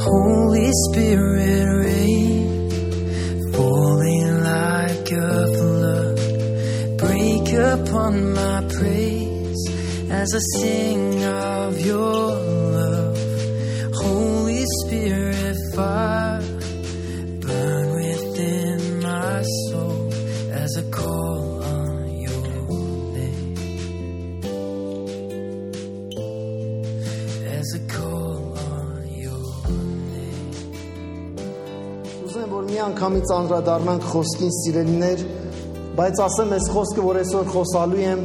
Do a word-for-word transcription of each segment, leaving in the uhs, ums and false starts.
Holy Spirit rain, falling like a flood, break upon my praise as I sing of your love. Holy Spirit fire, burn within my soul as I call on your name, as I call on your name. Ուզեմ որ մի անգամից անդրադառնանք խոսքին, սիրելիներ, բայց ասեմ այս խոսքը, որ այսօր խոսալու եմ,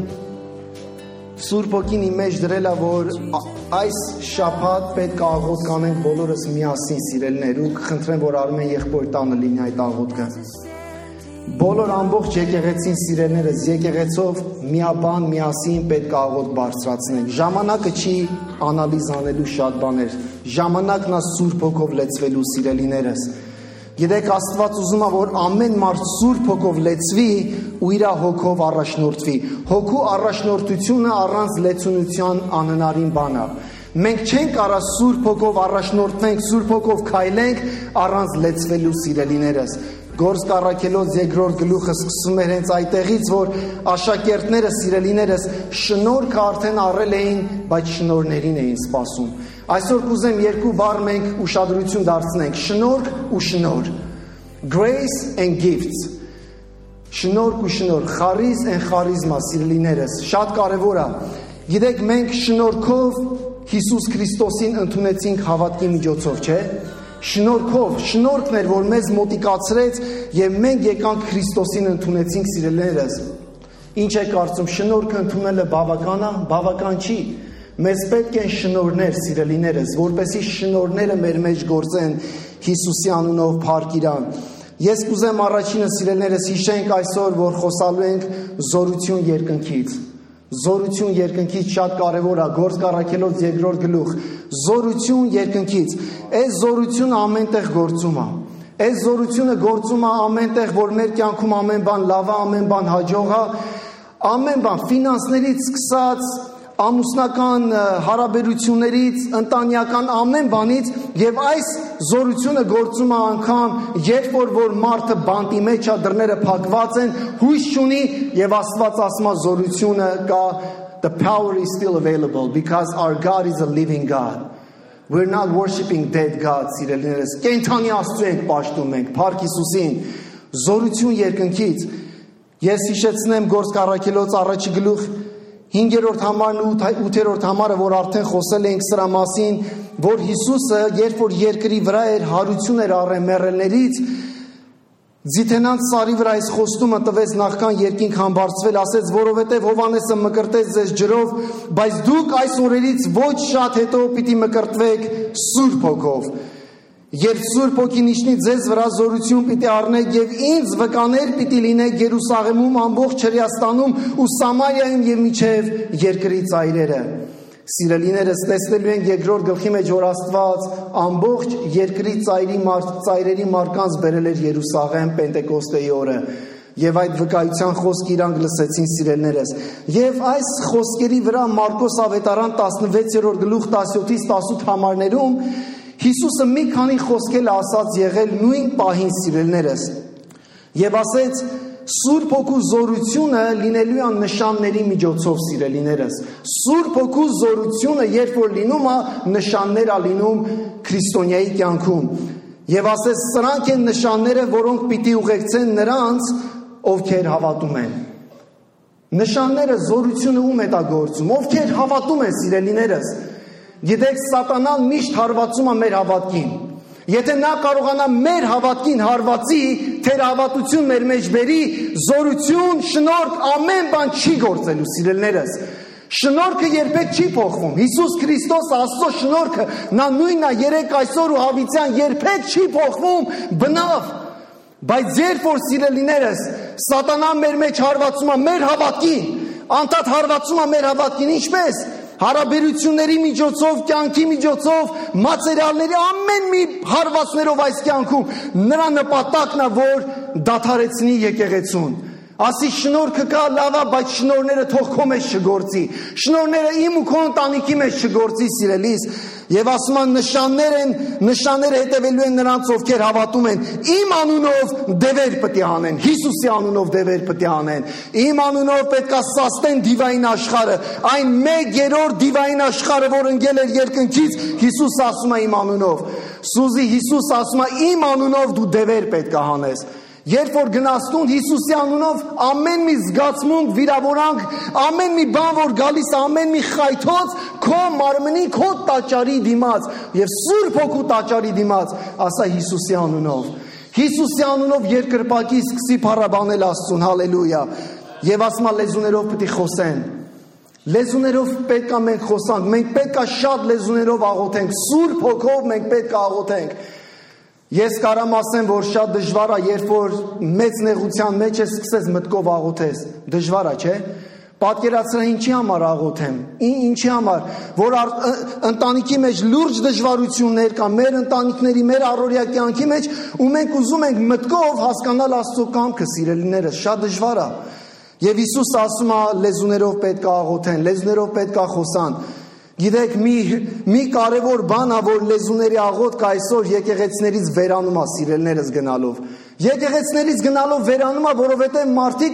Սուրբ Հոգին իմ մեջ դրել է, որ այս շաբաթ պետք է աղոթք անենք բոլորս միասին, սիրելիներ, ու կխնդրեմ, որ Արմեն եղբոր տանը լինի այդ աղոթքը։ Բոլոր ամբողջ եկեղեցին, սիրելիներս, եկեղեցով միաբան, միասին պետք է աղոթք բարձրացնենք։ Ժամանակը չի անալիզ անելու շատ բաներ, ժամանակն է Սուրբ Հոգով լեցվելու, սիրելիներս։ Գիտեք, Աստված ուզում է, որ ամեն մարդ Սուրբ Հոգով լեցվի ու իր հոգով առաջնորդվի։ Հոգու առաջնորդությունը առանց լեցունության անհնարին բան է։ Մենք չենք կարա Սուրբ Հոգով առաջնորդվենք, Սուրբ Հոգով քայլենք առանց լեցվելու, սիրելիներս։ Գործք առաքելոց երկրորդ գլուխը սկսում էր հենց այդտեղից, որ աշակերտները, սիրելիներս, շնորհքը արդեն առել էին, բայց շնորհներին էին սպասում։ Այսօր կուզեմ երկու բառ մենք ուշադրություն դարձնենք՝ շնորհք ու շնորհ։ Grace and gifts։ Շնորհք ու շնորհ, charis and charisma, սիրելիներս, շատ կարևոր է։ Գիտեք, մենք շնորհքով Հիսուս Քրիստոսին ընդունեցինք հավատքի միջոցով, չէ՞։ Շնորհքով, շնորհքն էր, որ մեզ մոտիկացրեց եւ մենք եկանք Քրիստոսին ընդունեցինք, սիրելիներս։ Ինչ է կարծում, շնորհքը ընդունելը բավական է, բավական չի։ Մեզ պետք են շնորհներ, սիրելիներս, որպեսզի շնորհները մեր մեջ գործեն Հիսուսի անունով փառք իրան։ Ես կուզեմ առաջինը, սիրելիներս, հիշենք այսօր, որ խոսալու ենք զորություն երկնքից։ Զորություն երկնքից շատ կարևոր է, Գործք առաքելոց երկրորդ գլուխ։ Զորություն երկնքից։ Այս զորությունը ամենտեղ գործում է։ Այս զորությունը գործում է ամենտեղ, որ մեր կյանքում ամեն բան լավ է, ամեն բան հաջող է, ամեն բան ֆինանսներից սկսած, ամուսնական հարաբերություններից, ընտանեկան ամեն բանից, եւ այս զորությունը գործում է անգամ, երբ որ որ մարդը բանտի մեջ է, դռները փակված են, հույս չունի, եւ Աստված ասում է զորությունը կա, the power is still available because our God is a living God. We're not worshiping dead God, սիրելիներս, կենդանի Աստծու ենք պաշտում մենք, փառք Հիսուսին, զորություն երկնքից։ Ես հիշեցնեմ Գործք առաքելոց առաջի գլուխ հինգերորդ համարն ու ութերորդ համարը, որ արդեն խոսել էինք սրա մասին, որ Հիսուսը, երբ որ երկրի վրա էր, հարություն էր առել մեռելներից, Ձիթենանց սարի վրա այս խոստումը տվեց նախքան երկինք համբարձվել, ասեց, որովհետև Հովհաննեսը մկրտեց ձեզ ջրով, բայց դուք այս օրերից ոչ շատ հետո պիտի մկրտվեք Սուրբ Հոգով։ Երբ Սուրբ Հոգին իջնի ձեզ վրա, զորություն պիտի առնեք եւ ինձ վկաներ պիտի լինեք Երուսաղեմում, ամբողջ Հրեաստանում ու Սամարիայում եւ մինչեւ երկրի ծայրերը։ Սիրելիներս, տեսնելու ենք երկրորդ գլխի մեջ, որ Աստված ամբողջ երկրի ծայրի ծայրերի մարկանց բերել էր Երուսաղեմ Պենտեկոստեի օրը։ Եվ այդ վկայության խոսքը իրանք լսեցին, սիրելիներս։ Եվ այս խոսքերի վրա Մարկոս ավետարան տասնվեցերորդ գլուխ տասնյոթից տասնութ համարներում Հիսուսը մի քանի խոսքեր ասած եղել նույն պահին, սիրելիներս։ Եվ ասեց, Սուրբ Հոգու զորությունը լինելու է նշանների միջոցով, սիրելիներս։ Սուրբ Հոգու զորությունը, երբ որ լինում է, նշաններ է լինում քրիստոնյայի կյանքում։ Եվ ասեց, սրանք են նշանները, որոնք պիտի ուղեկցեն նրանց, ովքեր հավատում են։ Նշանները, զորությունը ում է դա գործում, ովքեր հավատում են, սիրելիներս։ Գիտեք, Սատանան միշտ հարվածում է մեր հավատքին։ Եթե նա կարողանա մեր հավատքին հարվածի, թերահավատություն մեր մեջ բերի, զորություն, շնորհք, ամեն բան չի գործելու, սիրելիներս։ Շնորհքը երբեք չի փոխվում։ Հիսուս Քրիստոս Աստծո շնորհքը, նա նույնն է երեք այսօր ու հավիտյան, երբեք չի փոխվում, բնավ։ Բայց երբ որ, սիրելիներս, Սատանան մեր մեջ հարվածում է մեր հավատքին, անդադ հարվածում է մեր հավատքին, ինչպես հարաբերությունների միջոցով, կյանքի միջոցով, մատերիալների ամեն մի հարվածներով այս կյանքում, նրա նպատակն է, որ դադարեցնի եկեղեցուն։ Ասի շնորհքը կա լավա, բայց շնորհները թող քո մեջ չգործի։ Շնորհները իմ ու քո ընտանիքի մեջ չգործի, սիրելիս։ Եվ ասում են նշաններ են, նշանները հետևելու են նրանց, ովքեր հավատում են։ Իմ անունով դևեր պետք է անեն, Հիսուսի անունով դևեր պետք է անեն։ Իմ անունով պետք է սաստեն դիվային աշխարհը, այն մեկ երրորդ դիվային աշխարհը, որ ընկել էր երկնքից, Հիսուս ասում է իմ անունով։ Սուզի Հիսուս ասում է իմ անունով դու դևեր պետք է հանես։ Երբ որ գնաս տուն Հիսուսի անունով, ամեն մի զգացմունք, վիրավորանք, ամեն մի բան, որ գալիս, ամեն մի խայթոց, քո մարմնի, քո տաճարի դիմաց եւ Սուրբ Հոգու տաճարի դիմաց, ասա Հիսուսի անունով։ Հիսուսի անունով երկրպագի սկսի փառաբանել Աստծուն, հալելույա։ Եվ ասма լեզուներով պետք է խոսեն։ Լեզուներով պետք է մենք խոսանք, մենք պետք է շատ լեզուներով աղոթենք, Սուրբ Հոգով մենք պետք է աղոթենք։ Ես կարամ ասեմ, որ շատ դժվար է, երբ որ մեծ նեղության մեջ ես սկսես մտքով աղոթես։ Դժվար է, չէ՞։ Պատկերացրա ինչի համար աղոթեմ։ Ինչի համար, որ ընտանիքի մեջ լուրջ դժվարություններ կան, մեր ընտանիքների, մեր առօրյա կյանքի մեջ, ու մենք ուզում ենք մտքով հասկանալ Աստծո կամքը, սիրելիներս, շատ դժվար է։ Եվ Հիսուս ասում է, լեզուներով պետք է աղոթեն, լեզուներով պետք է խոսան։ Գիտեք, մի, մի կարևոր բան է, որ լեզուների աղոթքը այսօր եկեղեցիներից վերանում է, սիրելիներս գնալով։ Եկեղեցիներից գնալով վերանում է, որովհետև մարդիկ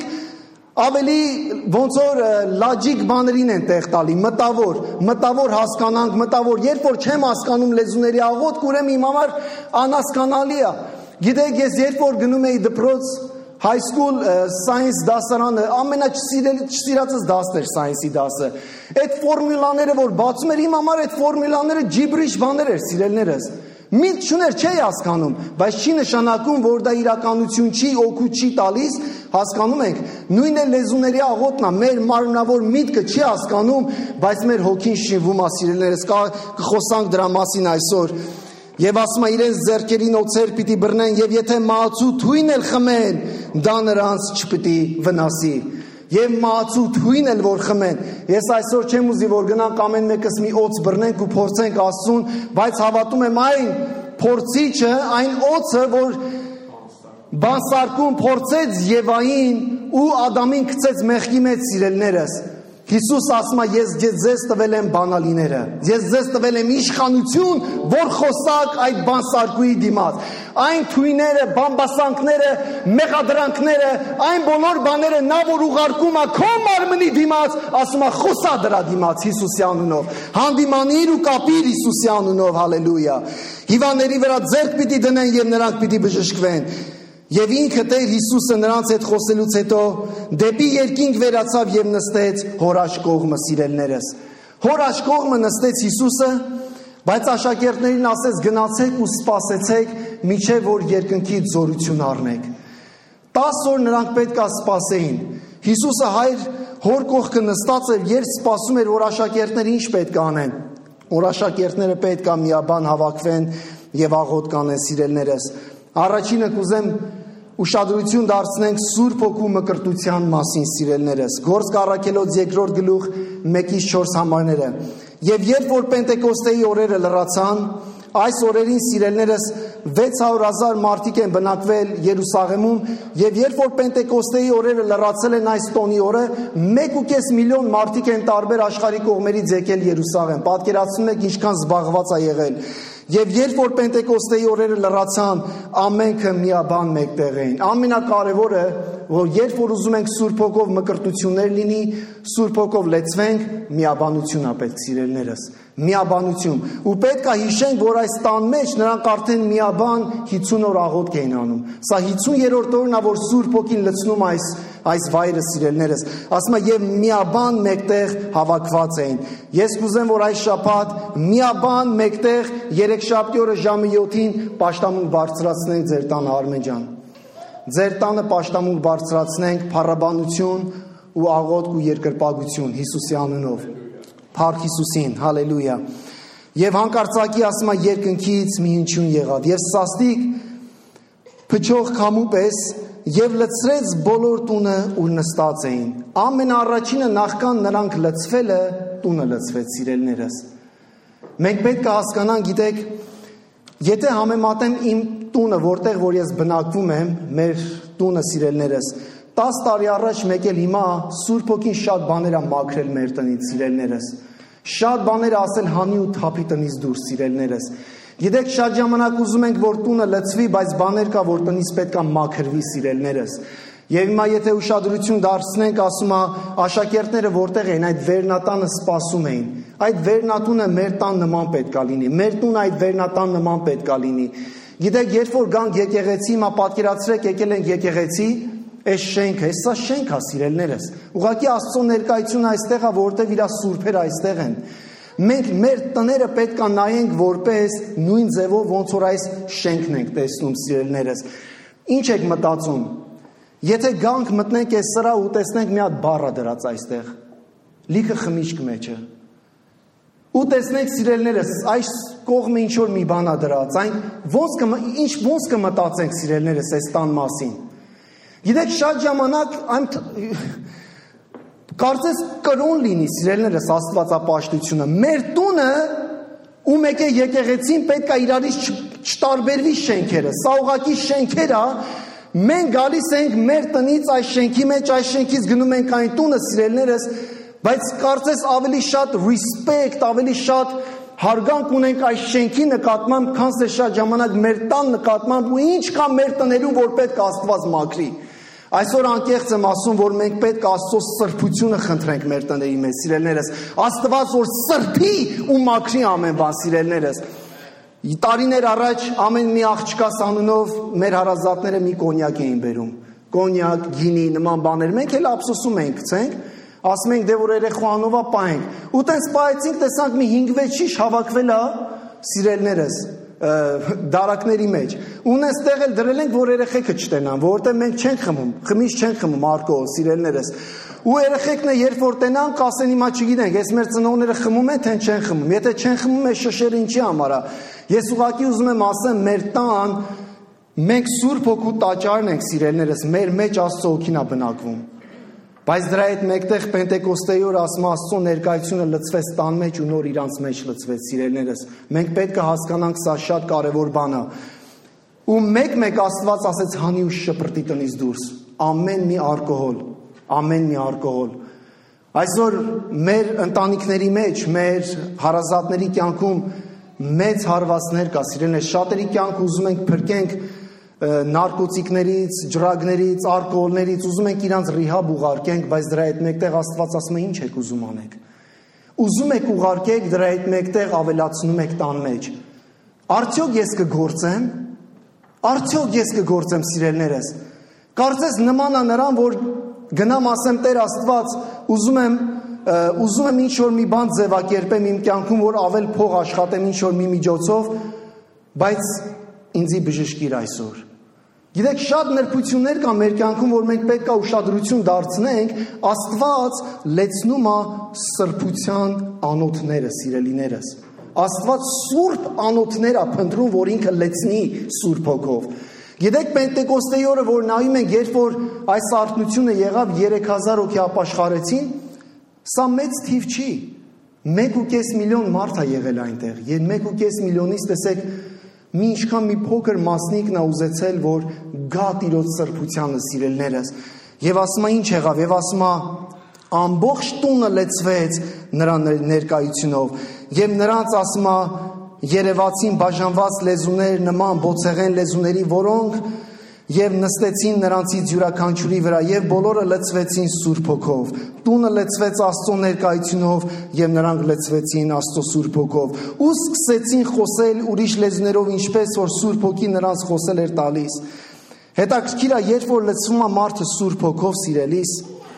ավելի ոնց որ լոջիկ բաներին են տեղ տալի, մտավոր, մտավոր հասկանանք, մտավոր, երբ որ չեմ հասկանում լեզուների աղոթք, ուրեմն իմ համար անհասկանալի է։ Գիտեք, ես երբ որ գնում էի դպրոց, high school science դասարանը ամենաչսիրածս դասն էր science-ի դասը։ Այդ ֆորմուլաները, որ բացում էր, իմ համար այդ ֆորմուլաները ջիբրիշ բաներ էր, սիրելիներս։ Միտք չուներ, չէի հասկանում, բայց չի նշանակում, որ դա իրականություն չի, օգուտ չի տալիս, հասկանում եք։ Նույնն է լեզուների աղոթն է, մեր մարմնավոր միտքը չի հասկանում, բայց մեր հոգին շինվում է, սիրելիներս, կխոսանք դրա մասին այսօր։ Եվ ասում է իրենց ձեռքերին օձեր պիտի բռնեն, եւ եթե մահացու թույն էլ խմեն, դա նրանց չպիտի վնասի։ Եվ մահացու թույն էլ որ խմեն, ես այսօր չեմ ուզի, որ գնանք ամեն մեկս մի օձ բռնենք ու փորձենք Աստծուն, բայց հավատում եմ այն փորձիչը, այն օձը, որ բանսարկում փորձեց Եվային ու Ադամին գցեց մեղքի մեջ, սիրելիներս։ Հիսուս ասում է, ես ձեզ տվել եմ բանալիները, ես ձեզ տվել եմ իշխանություն, որ խոսակ այդ բանսարկուի դիմաց։ Այն թույները, բամբասանքները, մեղադրանքները, այն բոլոր բաները նա որ ուղարկում է քո մարմնի դիմաց, ասում է խոսա դրա դիմաց Հիսուսի անունով։ Հանդիմանիր ու կապիր Հիսուսի անունով, հալելույա։ Հիվանդների վրա ձեռք պիտի դնեն եւ նրանք պիտի բժշկվեն։ Եվ ինքը Տեր Հիսուսը նրանց հետ խոսելուց հետո դեպի երկինք վերացավ եւ նստեց հոր աշկողմը, սիրելիներս։ Հոր աշկողմը նստեց Հիսուսը, բայց աշակերտներին ասեց գնացեք ու սպասեցեք, մինչև որ երկնքից զորություն առնեք։ տասը օր նրանք պետք է սպասեին։ Հիսուսը հայր հոր կողքը նստած էր, երբ սպասում էր, որ աշակերտները ինչ պետք է անեն։ Որ աշակերտները պետք է միաբան հավաքվեն եւ աղոթք անեն, սիրելիներս։ Առաջինը կուզեմ ուշադրություն դարձնենք Սուրբ Հոգու մկրտության մասին, սիրելիներս։ Գործք առաքելոց երկրորդ գլուխ մեկից չորս համարները։ Եվ երբ որ Պենտեկոստեի օրերը լրացան, այս օրերին, սիրելիներս, վեց հարյուր հազար մարդիկ են բնակվել Երուսաղեմում, եւ երբ որ Պենտեկոստեի օրերը լրացել են այս տոնի օրը, մեկ ու կես միլիոն մարդիկ են տարբեր աշխարհի կողմերից եկել Երուսաղեմ։ Պատկերացնում եք ինչքան զբաղված է եղել։ Եվ երբ որ Պենտեկոստեի օրերը լրացան, ամենքը միաբան մեկտեղ էին։ Ամենակարևորը, որ երբ որ ուզում ենք Սուրբ Հոգով մկրտություններ լինի, Սուրբ Հոգով լեցվենք, միաբանություն է պետք, սիրելիներս։ Միաբանություն։ Ու պետք է հիշենք, որ այս տան մեջ նրանք արդեն միաբան հինգ օր աղոթք էին անում։ Սա հինգերորդ օրն է, որ Սուրբ Հոգին լցնում այս այս վայրը, սիրելիներս։ Ասում է եւ միաբան մեկտեղ հավաքված էին։ Ես կուզեմ, որ այս շաբաթ միաբան մեկտեղ երեքշաբթի օրը ժամը յոթին պաշտամունք բարձրացնենք ձեր տանը, Արմեն ջան։ Ձեր տանը պաշտամունք բարձրացնենք փառաբանություն ու աղոթք ու երկրպագություն Հիսուսի անունով։ Փառք Հիսուսին, հալելույա։ Եվ հանկարծակի ասում է երկնքից մի հնչյուն եղավ եւ սաստիկ փչող քամու պես եւ լցրեց բոլոր տունը, ուր նստած էին։ Ամենաառաջինը նախքան նրանք լցվելը տունը լցվեց, սիրելիներս։ Մենք պետք է հասկանանք, գիտեք, եթե համեմատեմ իմ տունը, որտեղ որ ես բնակվում եմ, մեր տունը, սիրելիներս, տաս տարի առաջ մեկ էլ հիմա Սուրբ Հոգին շատ բաներ ա մաքրել մեր տնից, սիրելիներս։ Շատ բաներ ա ասել հանի ու թափի տնից դուրս, սիրելիներս։ Գիտեք, շատ ժամանակ ուզում ենք, որ տունը լցվի, բայց բաներ կա, որ տնից պետք է մաքրվի, սիրելիներս։ Եվ հիմա եթե ուշադրություն դարձնենք, ասում է, աշակերտները որտեղ էին, այդ վերնատանը սպասում էին։ Այդ վերնատունը մեր տան նման պետք է լինի։ Մեր տունը այդ վերնատան նման պետք է լինի։ Գիտեք, երբ որ գանք եկեղեցի, հիմա պատկերացրեք, եկել ենք եկեղեցի, այս շենքը, սա շենք է, սիրելիներս։ Ուղղակի Աստծո ներկայությունը այստեղ է, որտեղ իր սուրբերը այստեղ են։ Մենք մեր տները պետք է նայենք որպես նույն ձևով, ոնց որ այս շենքն ենք տեսնում, սիրելիներս։ Ինչ եք մտածում։ Եթե գանք մտնենք այս սրա ու տեսնենք մի հատ բառ դրած այստեղ, լիքը խմիչք մեջը։ Ու տեսնենք, սիրելիներս, այս կողմը ինչ որ մի բան է դրած, այն ոնց կը ինչ ոնց կմտածենք, սիրելիներս, այս տան մասին։ Գիտեք, շատ ժամանակ այն կարծես կրոն լինի, սիրելիներս, աստվածապաշտությունը։ Մեր տունը ու մեկ է եկեղեցին պետք է իրարից չտարբերվի շենքերը։ Սա ուղղակի շենքեր է, մենք գալիս ենք մեր տնից այս շենքի մեջ, այս շենքից գնում ենք այն տունը, սիրելիներս, բայց կարծես ավելի շատ respect, ավելի շատ հարգանք ունենք այս շենքի նկատմամբ, քան թե շատ ժամանակ մեր տան նկատմամբ ու ինչ կա մեր տներում, որ պետք է Աստված մաքրի։ Այսօր անկեղծ եմ ասում, որ մենք պետք է Աստծո սրբությունը խնդրենք մեր տների մեջ, սիրելիներս։ Աստված որ սրբի ու մաքրի ամեն բան, սիրելիներս։ Տարիներ առաջ ամեն մի աղջկաս անունով մեր հարազատները մի կոնյակ էին բերում։ Կոնյակ, գինի, նման բաներ։ Մենք էլ ափսոսում ենք, գցենք, ասում ենք դե որ երեխու անովա պահենք։ Ու տենց պահեցինք, տեսանք մի հինգ-վեց շիշ հավաքվել է, սիրելիներս, դարակների մեջ։ Ունեն ստեղ էլ դրել ենք, որ երեխեքը չտենան, որովհետև մենք չենք խմում, խմիչ չենք խմում, ալկոհոլ, սիրելիներս։ Ու երեխեքն էլ երբ որ տենան, կասեն հիմա չգիտենք, ես մեր ծնողները խմում են, թե չեն խմում։ Եթե չեն խմում, այս շշերը ինչի համար է։ Ես ուղղակի ուզում եմ ասեմ, մեր տան մենք Սուրբ Հոգու տաճարն ենք, սիրելիներս, մեր մեջ Աստծո Հոգին է բնակվում։ Բայց դրա հետ մեկտեղ Պենտեկոստեի օր ասում Աստծո ներկայությունը լցվեց տան մեջ ու նոր իրանց մեջ լցվեց, սիրելիներս։ Մենք պետք է հասկանանք, սա շատ կարևոր բան է։ Ու մեկ-մեկ Աստված ասեց հանի ու շպրտի տնից դուրս։ Ամեն մի ալկոհոլ, ամեն մի ալկոհոլ։ Այսօր մեր ընտանիքների մեջ, մեր հարազատների կյանքում մեծ հարվածներ կա, սիրելիներ, շատերի կյանք ուզում ենք փրկենք նարկոտիկներից, ջրագներից, ալկոհոլներից, ուզում ենք իրանց ռիհաբ ուղարկենք, բայց դրա հետ մեկտեղ Աստված ասում է ինչ եք ուզում անեք։ Ուզում եք ուղարկեք, դրա հետ մեկտեղ ավելացնում եք տան մեջ։ Արդյոք ես կգործեմ։ Արդյոք ես կգործեմ, սիրելիներս։ Կարծես նման է նրան, որ գնամ ասեմ Տեր Աստված, ուզում եմ ուզում եմ ինչ որ մի բան ձևակերպեմ իմ կյանքում, որ ավել փող աշխատեմ ինչ որ մի միջոցով, բայց ինձի բժշկիր այսօր։ Գիտեք, շատ նրբություններ կա մեր կյանքում, որ մենք պետք է ուշադրություն դարձնենք, Աստված լեցնում է սրբության անոթները, սիրելիներս։ Աստված սուրբ անոթներ է փնտրում, որ ինքը լեցնի Սուրբ Հոգով։ Գիտեք, Պենտեկոստեի օրը, որ նայում ենք, երբ որ այս արթնությունը եղավ, երեք հազար հոգի ապաշխարեցին, սա մեծ թիվ չի։ մեկ ու կես միլիոն մարդ է եղել այնտեղ։ Եվ մեկ ու կես միլիոնից տեսեք մի ինչքան մի փոքր մասնիկն է ուզեցել, որ գա Տիրոջ սրբությանը, սիրելիներս։ Եվ ասում է ինչ եղավ, եւ ասում է ամբողջ տունը լեցվեց նրա ներկայությունով։ Եվ նրանց ասում է երևացին բաժանված լեզուներ նման բոցեղեն լեզուների, որոնք եւ նստեցին նրանցից յուրաքանչյուրի վրա եւ բոլորը լցվեցին Սուրբ Հոգով։ Տունը լցվեց Աստծո ներկայությունով եւ նրանք լցվեցին Աստծո Սուրբ Հոգով։ Ու սկսեցին խոսել ուրիշ լեզուներով, ինչպես որ Սուրբ Հոգին նրանց խոսել էր տալիս։ Հետաքրքիր է, երբ որ լցվում է մարդը Սուրբ Հոգով, սիրելիս,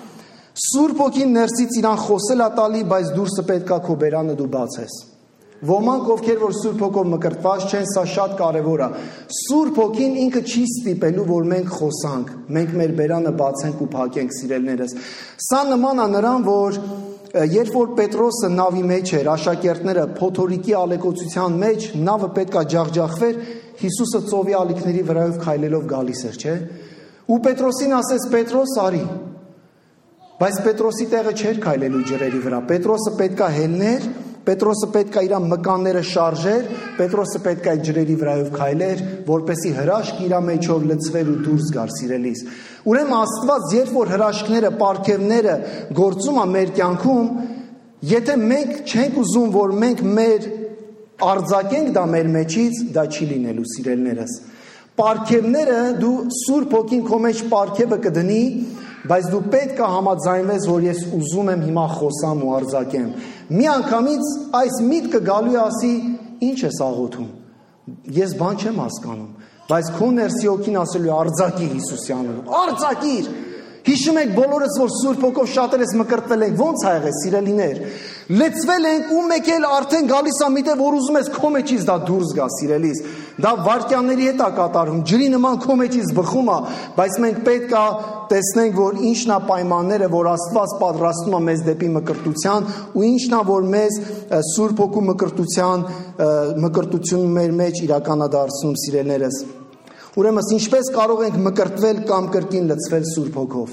Սուրբ Հոգին ներսից իրան խոսել է տալի, բայց դուրսը պետք է քո բերանը դու բացես։ Ոմանք ովքեր որ Սուրբ Հոգով մկրտված չեն, սա շատ կարևոր է։ Սուրբ Հոգին ինքը չի ստիպելու, որ մենք խոսանք, մենք մեր բերանը բացենք ու փակենք, սիրելիներս։ Սա նման է նրան, որ երբ որ Պետրոսը նավի մեջ էր, աշակերտները փոթորիկի ալեկոծության մեջ, նավը պետքա ջախջախվեր, Հիսուսը ծովի ալիքների վրայով քայլելով գալիս էր, չէ՞։ Ու Պետրոսին ասեց. Պետրոս, արի։ Բայց Պետրոսի տեղը չէր քայլելու ջրերի վրա։ Պետրոսը պետքա հելներ Պետրոսը պետք է իր մկանները շարժեր, Պետրոսը պետք է ջրերի վրայով քայլեր, որպեսի հրաշք իր մեջով լցվեր ու դուրս գար, սիրելիս։ Ուրեմն Աստված, երբ որ հրաշքները, պարգևները գործում է մեր կյանքում, եթե մենք չենք ուզում, որ մենք մեր արձակենք դա մեր մեջից, դա չի լինելու, սիրելիներս։ Պարգևները դու Սուրբ Հոգին քո մեջ պարգևը կդնի, բայց դու պետք է համաձայնվես, որ ես ուզում եմ հիմա խոսամ ու արձակեմ։ Մի անգամից այս միտքը գալու է ասի, ինչ ես աղոթում։ Ես բան չեմ հասկանում, բայց քո ներսի հոգին ասելու է արձակի Հիսուսի անունով։ Արձակիր։ Հիշում եք բոլորս, որ Սուրբ Հոգով շատերս մկրտվել ենք, ո՞նց ա եղել, սիրելիներ։ Լեցվել ենք ու մեկ էլ արդեն գալիս է միտեղ, որ ուզում ես քո մեջից դա դուրս գա, սիրելիս։ Դա վարքյանների հետ է կատարում, ջրի նման քո մեջից բխում է, բայց մենք պետք է տեսնենք, որ ինչն է պայմանները, որ Աստված պատրաստում է մեզ դեպի մկրտության, ու ինչն է, որ մեզ Սուրբ Հոգու մկրտության մկրտությունը մեր մեջ իրականադարձնում, սիրելիներս։ Ուրեմն ինչպես կարող ենք մկրտվել կամ կրկին լցվել Սուրբ Հոգով։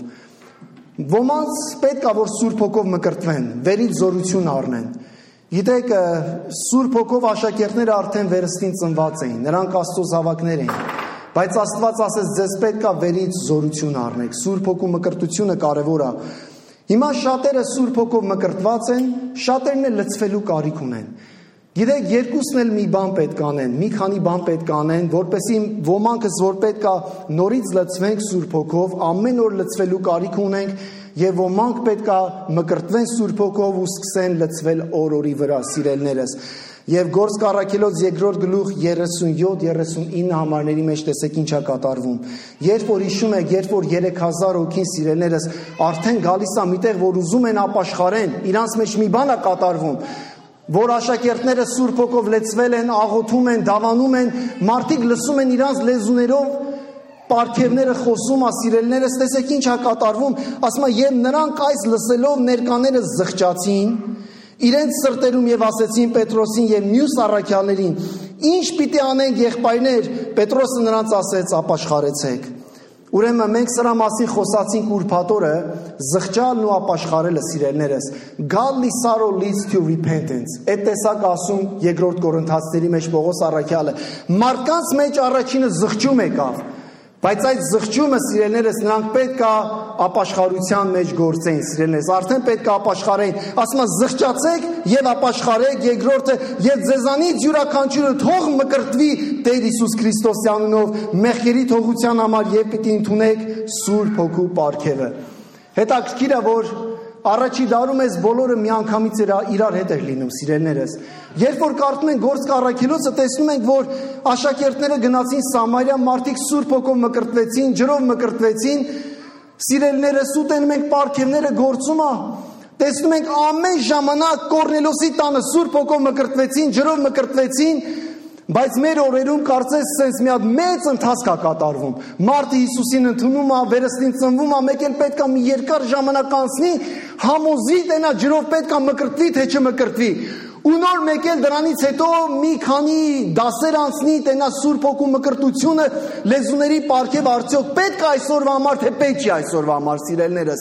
Ոմանց պետք է որ Սուրբ Հոգով մկրտվեն, վերից զորություն առնեն։ Գիտեք, Սուրբ Հոգով աշակերտները արդեն վերստին ծնված էին, նրանք Աստծո զավակներ էին։ Բայց Աստված ասեց, ձեզ պետք է վերից զորություն առնեք։ Սուրբ Հոգու մկրտությունը կարևոր է։ Հիմա շատերը Սուրբ Հոգով մկրտված են, շատերն էլ լցվելու կարիք ունեն։ Գիտեք, երկուսն էլ մի բան պետք անեն, մի քանի բան պետք անեն, որպեսզի ոմանքս որ պետք է նորից լցվենք Սուրբ Հոգով, ամեն օր լցվելու կարիք ունենք, եւ ոմանք պետք է մկրտվեն Սուրբ Հոգով ու սկսեն լցվել օր-օրի վրա, սիրելիներս։ Եվ Գործք առաքելոց երկրորդ գլուխ երեսունյոթ երեսունինը համարների մեջ տեսեք ինչ է կատարվում։ Երբ որ հիշում եք, երբ որ երեք հազար հոգին, սիրելիներս, արդեն գալիս է միտեղ, որ ուզում են ապաշխարեն, իրանց մեջ մի բան է կատարվում, որ աշակերտները Սուրբ Հոգով լեցվել են, աղոթում են, դավանում են, մարդիկ լսում են իրանց լեզուներով, պարգևները խոսում է, սիրելիներս, տեսեք ինչ է կատարվում, ասում է, եւ նրանք այս լսելով ներկաները զղջացին, իրենց սրտերում եւ ասեցին Պետրոսին եւ մյուս առաքյալներին, ինչ պիտի անենք եղբայրներ, Պետրոսը նրանց ասեց, ապաշխարեցեք։ Ուրեմն մենք սրա մասին խոսացինք ուրբաթ օրը, զղջալն ու ապաշխարելը, սիրելիներս, godly sorrow leads to repentance։ Այդ տեսակ ասում երկրորդ Կորինթացիների մեջ Պողոս առաքյալը, մարդկանց մեջ առաջինը զղջում եկավ, բայց այդ զղջումը, սիրելիներս, նրանք պետք է ապաշխարության մեջ գործեին, սիրելիներս, արդեն պետք է ապաշխարեին, ասում է զղջացեք եւ ապաշխարեք, երկրորդը, եւ ձեզանից յուրաքանչյուրը թող մկրտվի Տեր Հիսուս Քրիստոսի անունով, մեղքերի թողության համար եւ պիտի ընդունեք Սուրբ Հոգու պարգևը։ Հետաքրքիր է, որ առաջի դարում էս բոլորը միանգամից իրար հետ էր լինում, սիրելիներս։ Երբ որ կարդում ենք Գործք առաքելոցը, տեսնում ենք, որ աշակերտները գնացին Սամարիա, մարդիկ Սուրբ Հոգով մկրտվեցին, ջրով մկրտվեցին, սիրելիներս, ուտենում ենք պարգևները գործում է։ Տեսնում ենք ամեն ժամանակ Կորնելոսի տանը Սուրբ Հոգով մկրտվեցին, ջրով մկրտվեցին, բայց մեր օրերում կարծես sense մի հատ մեծ ընթացք է կատարվում։ Մարդը Հիսուսին ընդունում է, վերստին ծնվում է, մեկ էլ պետք է մի երկար ժամանակ անցնի, համոզի տենա ջրով պետք է մկրտվի, թե չմկրտվի։ Ու նոր մեկ էլ դրանից հետո մի քանի դասեր անցնի, տենա Սուրբ Հոգու մկրտությունը, լեզուների պարգև արդյոք պետք է այսօրվա համար, թե պետք չի այսօրվա համար, սիրելիներս։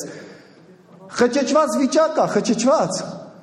Խճճված վիճակ է, խճճված։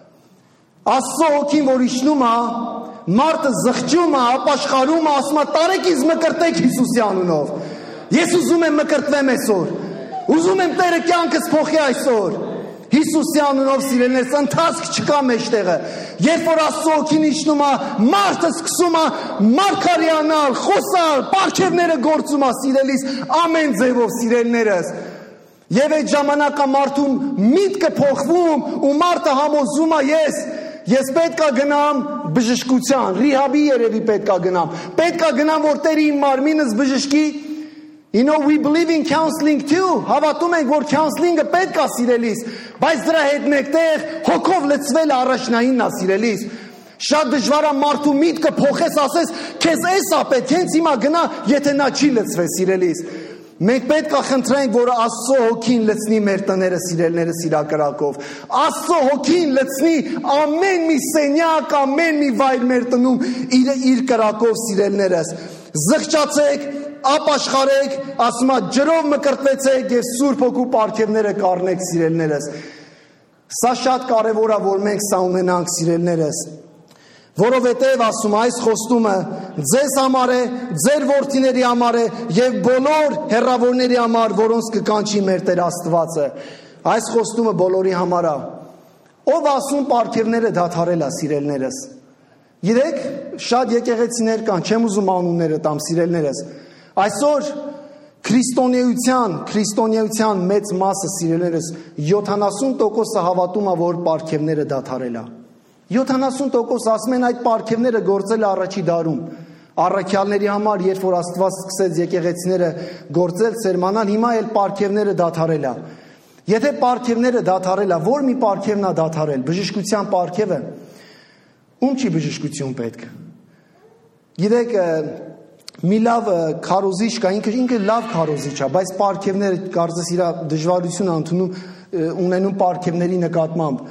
Աստծո Հոգին, որ իջնում է, մարդը զղջում է, ապաշխարում է, ասում է, տարեք ինձ մկրտեք Հիսուսի անունով։ Ես ուզում եմ մկրտվեմ այսօր։ Ուզում եմ Տերը կյանքս փոխի այսօր։ Հիսուսի անունով, սիրելիներս, ընթացք չկա մեջտեղը։ Երբ որ Աստծո Հոգին իջնում է, մարդը սկսում է մարգարեանալ, խոսալ, պարգևները գործում է, սիրելիս, ամեն ձևով, սիրելիներս։ Եվ այդ ժամանակա մարդուն միտքը փոխվում ու մարդը համոզում է, ես Ես պետք է գնամ բժշկության, ռիհաբի երևի պետք է գնամ, պետք է գնամ, որ Տերը իմ մարմինս բժշկի։ You know, we believe in counseling too, հավատում ենք, որ counseling-ը պետք է, սիրելիս, բայց դրա հետ մեկտեղ հոգով լցվելը առաջնայինն է, սիրելիս։ Շատ դժվար է մարդու միտքը փոխես, ասես, քեզ էս է պետք, հենց հիմա գնա, եթե նա չի լցվել, սիրելիս։ Մենք պետք է խնդրենք, որ Աստծո Հոգին լցնի մեր տները, սիրելիներս, իր կրակով։ Աստծո Հոգին լցնի ամեն մի սենյակ, ամեն մի վայր մեր տնում իր իր կրակով, սիրելիներս։ Զղջացեք, ապաշխարեք, ասում է ջրով մկրտվեցեք եւ Սուրբ Հոգու պարգևները կառնեք, սիրելիներս։ Սա շատ կարևոր է, որ մենք սա ունենանք, սիրելիներս։ Որովհետև ասում այս խոստումը ձեզ համար է, ձեր որդիների համար է եւ բոլոր հեռավորների համար, որոնց կկանչի մեր Տեր Աստվածը։ Այս խոստումը բոլորի համար է։ Ով ասում պարգևները դադարել է, սիրելիներս։ Գիտեք, շատ եկեղեցիներ կան, չեմ ուզում անունները տամ, սիրելիներս։ Այսօր քրիստոնեության, քրիստոնեության մեծ մասը, սիրելիներս, յոթանասուն տոկոսը հավատում է, որ պարգևները դադարել է։ յոթանասուն տոկոս ասում են այդ պարգևները գործել է առաջի դարում։ Առաքյալների համար, երբ որ Աստված սկսեց եկեղեցիները գործել, սերմանալ, հիմա էլ պարգևները դադարել է։ Եթե պարգևները դադարել է, որ մի պարգևն է դադարել, բժշկության պարգևը, ում չի բժշկություն պետք։ Գիտեք, մի լավ քարոզիչ կա, ինքը ինքը լավ քարոզիչ է, բայց պարգևները կարծես իր դժվարություն ընդունում ունենում պարգևների նկատմամբ։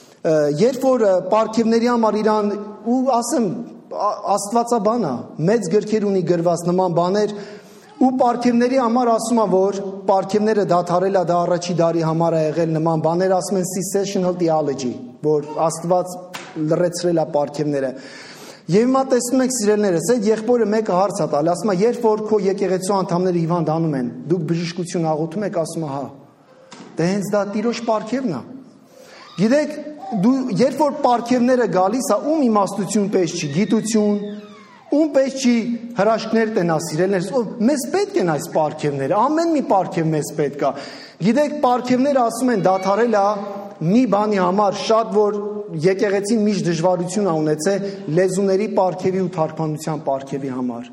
Երբ որ պարգևների համար իրան ու ասեմ Աստվածաբան է, մեծ գրքեր ունի գրված նման բաներ, ու պարգևների համար ասում է, որ պարգևները դադարել է, դա առաջի դարի համար է եղել նման բաներ, ասում են cessational theology, որ Աստված լրացրել է պարգևները։ Եվ հիմա տեսնում եք, սիրելիներս, այդ եղբորը մեկը հարց է տալ, ասում է, երբ որ քո եկեղեցու անդամները հիվանդանում են, դուք բժշկություն աղոթում եք, ասում է, հա, դե հենց դա Տիրոջ պարգևն է։ Գիտեք, դու երբ որ պարգևները գալիս է, ում իմաստություն պես չի, գիտություն, ում պես չի հրաշքներ տնա, սիրելիներս, մեզ պետք են այս պարգևները, ամեն մի պարգև մեզ պետք է։ Գիտեք, պարգևները ասում են դադարել է մի բանի համար, շատ որ եկեղեցին միշտ դժվարություն է ունեցել լեզուների պարգևի ու թարգմանության պարգևի համար։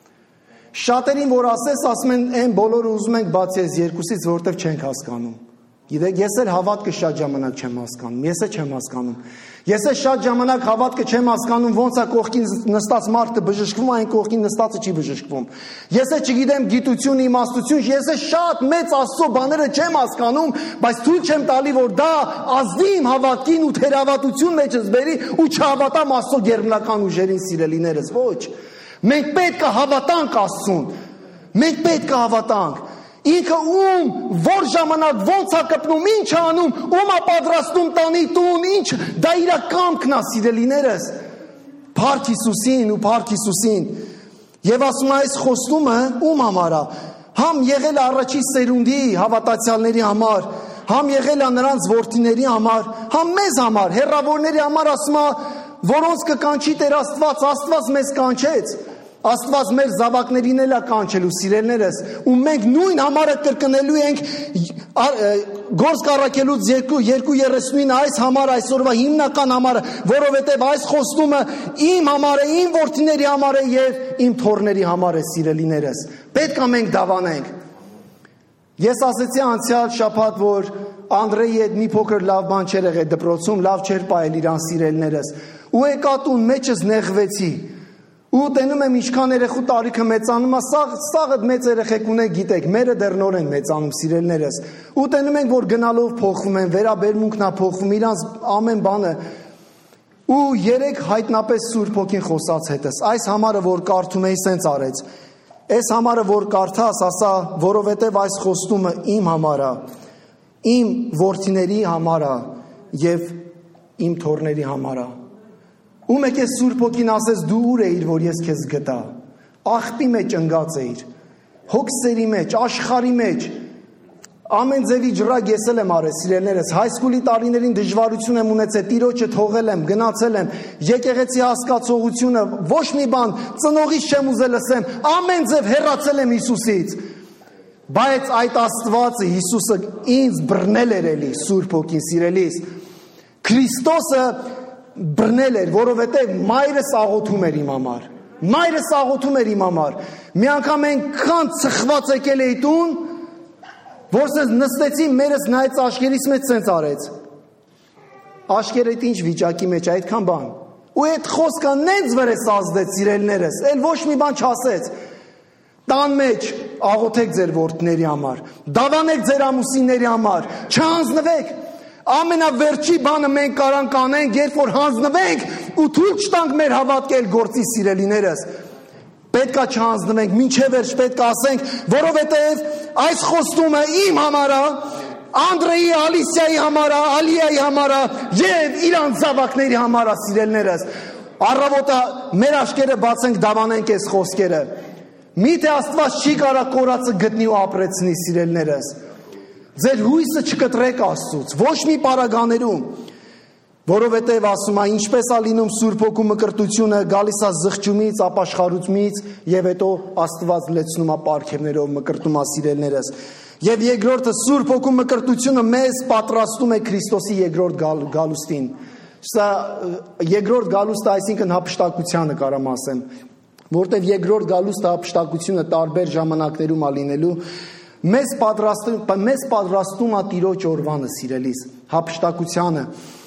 Շատերին որ ասես, ասում են, այն բոլորը ուզում ենք բացի այս երկուսից, որովհետև չենք հասկանում։ Գիտեք, ես էլ հավատքը շատ ժամանակ չեմ հասկանում, ես էլ չեմ հասկանում։ Ես էլ շատ ժամանակ հավատքը չեմ հասկանում, ոնց է կողքին նստած մարդը բժշկվում, այն կողքին նստածը չի բժշկվում։ Ես էլ չգիտեմ գիտություն, իմաստություն, ես էլ շատ մեծ Աստծո բաները չեմ հասկանում, բայց թույլ չեմ տալի, որ դա ազդի իմ հավատքին ու թերավատություն մեջս բերի ու չհավատամ Աստծո գերբնական ուժերին, սիրելիներս, ոչ։ Մենք պետք է հավատանք Աստծուն։ Մենք պետք է հավատանք։ Ինքը ում, որ ժամանակ ոնց է կպնում, ինչ է անում, ում է պատրաստում տանի տուն, ինչ, դա իր կամքն է, սիրելիներս, փառք Հիսուսին ու փառք Հիսուսին։ Եվ ասում է այս խոստումը ում համար է, համ եղել է առաջի սերունդի հավատացյալների համար, համ եղել է նրանց որդիների համար, համ մեզ համար, հեռավորների համար, ասում է, որոնց կկանչի Տեր Աստված, Աստված մեզ կանչեց։ Աստված մեր զավակներին էլ է կանչելու, սիրելիներս, ու մենք նույն համարը կրկնելու ենք Գործք առաքելուց երկու երեսնուին այս համար այսօրվա հիմնական համարը, որովհետև այս խոստումը իմ համար է, իմ որդիների համար է եւ իմ թոռների համար է, սիրելիներս։ Պետք է մենք դավանենք։ Ես ասեցի անցյալ շաբաթ, որ Անդրեի հետ մի փոքր լավ բան չէր եղել դպրոցում, լավ չէր պահել իրան, սիրելիներս։ Ու եկա տուն, մեջս նեղվեցի։ Ու տենում եմ ինչքան երեխու տարիքը մեծանում է, սաղ, սաղը մեծ երեխեք ունեք գիտեք, մերը դեռ նոր են մեծանում, սիրելիներս։ Ու տենում ենք, որ գնալով փոխվում են, վերաբերմունքն է փոխվում, իրանց ամեն բանը։ Ու երեք հայտնապես Սուրբ Հոգին խոսած հետս, այս համարը, որ կարդում էի, սենց արեց։ Այս համարը, որ կարդաս, ասա, որովհետև այս խոստումը իմ համար է, իմ որդիների համար է եւ իմ թոռների համար է։ Ում եք ես Սուրբ Հոգին ասես դու ուր էիր, որ ես քեզ գտա, աղբի մեջ ընկած էիր, հոգսերի մեջ, աշխարհի մեջ, ամեն ձևի ջրակ ես էլ եմ արել, սիրելիներս, հայսկուլի տարիներին դժվարություն եմ ունեցել, Տիրոջը թողել եմ, գնացել եմ, եկեղեցի հասկացողությունը, ոչ մի բան, ծնողից չեմ ուզել լսեմ, ամեն ձև հեռացել եմ Հիսուսից, բայց այդ Աստվածը, Հիսուսը ինձ բռնել էր էլի, Սուրբ Հոգին, սիրելիս, Քրիստոսը բռնել էր, որովհետև մայրս աղոթում էր իմ համար, մայրս աղոթում էր իմ համար, մի անգամ այնքան ծխված եկել էի տուն, որ սենց նստեցի, մերս նայեց աշկերիս մեջ սենց արեց, աշկերը ինչ վիճակի մեջ, այդքան բան, ու այդ խոսքը նենց վրես ազդեց, սիրելիներս, էլ ոչ մի բան չասեց, տան մեջ աղոթեք ձեր որդների համար, դավանեք ձեր ամուսինների համար, չհանձնվեք, ամենավերջի բանը մենք կարանք անենք, երբ որ հանձնվենք ու թույլ չտանք մեր հավատքել գործի, սիրելիներս, պետք է չհանձնվենք, մինչև վերջ պետք է ասենք, որովհետև այս խոստումը իմ համար է, Անդրեի, Ալիսիայի համար, Ալիայի համար եւ իրանց զավակների համար, սիրելիներս։ Առավոտը մեր աչքերը բացենք, դավանենք այս խոսքերը։ Միթե Աստված չի կարող կորածը գտնի ու ապրեցնի, սիրելիներս։ Ձեր հույսը չկտրեք Աստծուց, ոչ մի պարագաներում, որովհետև ասում է, ինչպես է լինում Սուրբ Հոգու մկրտությունը, գալիս է զղջումից, ապաշխարությունից եւ հետո Աստված լեցնում է պարգևներով, մկրտում է, սիրելիներս։ Եվ երկրորդը Սուրբ Հոգու մկրտությունը մեզ պատրաստում է Քրիստոսի երկրորդ գալուստին։ Սա երկրորդ գալուստը, այսինքն հափշտակությանը կարամ ասեմ, որտեղ երկրորդ գալուստը հափշտակությունը տարբեր ժամանակներում է լինելու, մեզ պատրաստում, մեզ պատրաստում է Տիրոջ օրվանը, սիրելիս, հափշտակությանը։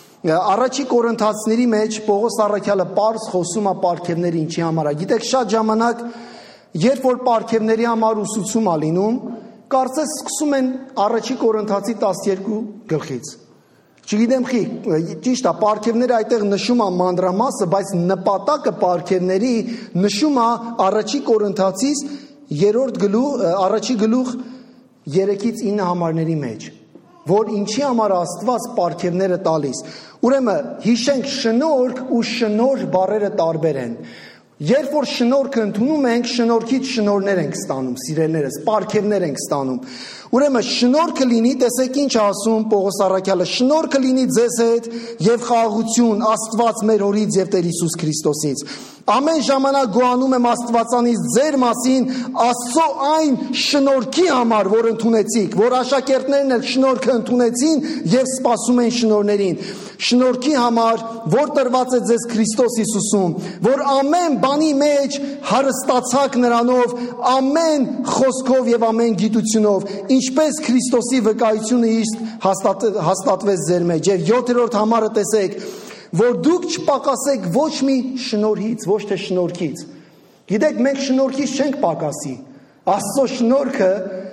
Առաջի Կորինթացիների մեջ Պողոս առաքյալը պարզ խոսում է պարգևների ինչի համար է։ Գիտեք, շատ ժամանակ, երբ որ պարգևների համար ուսուցում է լինում, կարծես սկսում են առաջի Կորինթացի տասներկու գլխից։ Չգիտեմ խի, ճիշտ է, պարգևները այդտեղ նշում է մանրամասը, բայց նպատակը պարգևների նշում է առաջի Կորինթացիս երրորդ գլուխ, առաջի գլուխ երեքից ինը համարների մեջ, որ ինչի համար Աստված պարգևները տալիս։ Ուրեմն հիշենք, շնորհք ու շնորհ բառերը տարբեր են։ Երբ որ շնորհքը ընդունում ենք, շնորհքից շնորհներ ենք ստանում, սիրելիներս, պարգևներ ենք ստանում։ Ուրեմն շնորհքը լինի, տեսեք ինչ ասում Պողոս առաքյալը, շնորհքը լինի ձեզ հետ եւ խաղաղություն Աստված մեր Հորից եւ Տեր Հիսուս Քրիստոսից։ Ամեն ժամանակ գոհանում եմ Աստվածանից ձեր մասին, Աստծո այն շնորհքի համար, որ ընդունեցիք, որ աշակերտներն էլ շնորհքը ընդունեցին եւ սպասում են շնորհներին։ Շնորհքի համար, որ տրված է ձեզ Քրիստոս Հիսուսում, որ ամեն բանի մեջ հարստացաք նրանով, ամեն խոսքով եւ ամեն գիտությունով, ինչպես Քրիստոսի վկայությունը իսկ հաստատվեց ձեր մեջ։ Եվ յոթերորդ համարը տեսեք, որ դուք չպակասեք ոչ մի շնորհից, ոչ թե շնորհքից։ Գիտեք, մենք շնորհքից չենք պակասի։ Աստծո շնորհքը,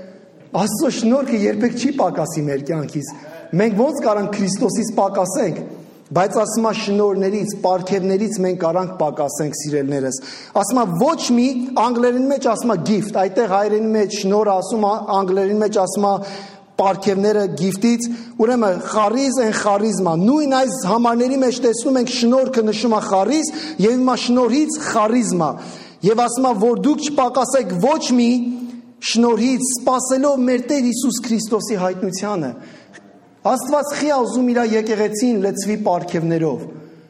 Աստծո շնորհքը երբեք չի պակասի մեր կյանքից։ Մենք ոնց կարանք Քրիստոսից պակասենք, բայց ասում է շնորհներից, պարգևներից մենք կարանք պակասենք, սիրելիներս։ Ասում է ոչ մի, անգլերեն մեջ ասում է gift, այդտեղ հայերեն մեջ շնորհը ասում է, անգլերեն մեջ ասում է պարգևները գիֆտից, ուրեմն խարիզ են խարիզմա։ Նույն այս համարների մեջ տեսնում ենք շնորհքը նշում է խարիզ եւ հիմա շնորհից խարիզմա։ Եվ ասում է, որ դուք չպակասեք ոչ մի շնորհից, սпасելով մեր Տեր Հիսուս Քրիստոսի հայտնությանը։ Աստված չի ուզում իր եկեղեցին լցվի պարգևներով,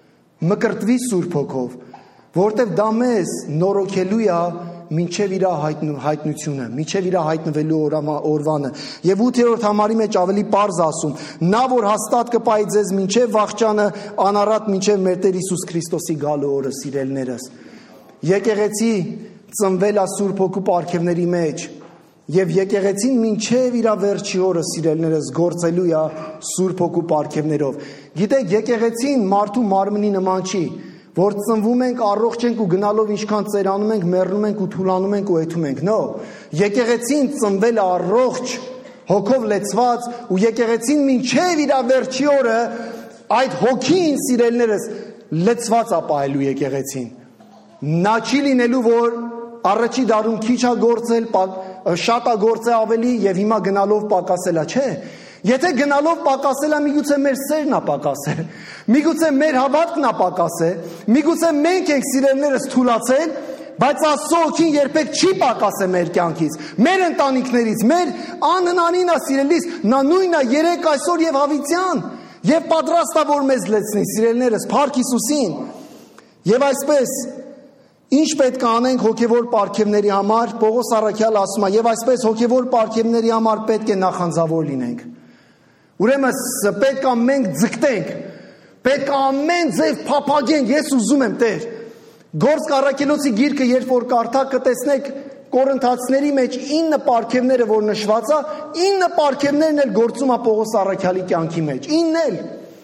մկրտվի Սուրբ Հոգով, որտեղ դա մեզ նորոգելու է մինչև իր հայտնությունը, մինչև իր հայտնվելու օրվանը։ Եվ ութերորդ համարի մեջ ավելի պարզ ասում, նա որ հաստատ կպայի ձեզ մինչև վախճանը, անառատ մինչև մեր Տեր Հիսուս Քրիստոսի գալու օրը, սիրելիներս։ Եկեղեցի ծնվել է Սուրբ Հոգու պարգևների մեջ, եւ եկեղեցին մինչև իր վերջի օրը, սիրելիներս, գործելու է Սուրբ Հոգու պարգևներով։ Գիտեք, եկեղեցին մարդու մարմնի նման չի, որ ծնվում ենք, առողջ ենք ու գնալով ինչքան ծերանում ենք, մեռնում ենք ու թուլանում ենք ու էթում ենք։ No, եկեղեցին ծնվել է առողջ, հոգով լեցված, ու եկեղեցին մինչև իր վերջի օրը այդ հոգին, սիրելիներս, լեցված է պահելու եկեղեցին։ Նա չի լինելու, որ առաջի դարում քիչ է գործել, շատ է գործել ավելի եւ հիմա գնալով պակասել է, չէ։ Եթե գնալով պակասել է, միգուցե մեր սերն է պակասել, միգուցե մեր հավատքն է պակասել, միգուցե մենք ենք սիրելիներս թուլացել, բայց Աստծո Հոգին երբեք չի պակասել մեր կյանքից, մեր ընտանիքներից, մեր անհնանին է սիրելիս, նա նույնն է երեք այսօր եւ հավիտյան, եւ պատրաստ է որ մեզ լեցնի, սիրելիներս, Փառք Հիսուսին։ Եվ այսպես ինչ պետք է անենք հոգևոր պարգևների համար, Պողոս առաքյալը ասում է, եւ այսպես հոգևոր պարգևների համար պետք է նախանձավոր լինենք։ Ուրեմն պետք է մենք ձգտենք, պետք է ամեն ձև փափագենք, ես ուզում եմ Տեր։ Գործք առաքելոցի գիրքը երբ որ կարդա կտեսնեք Կորինթացիների մեջ ինը պարգևները որ նշված է, ինը պարգևներն էլ գործում է Պողոս առաքյալի կյանքի մեջ, ինն էլ։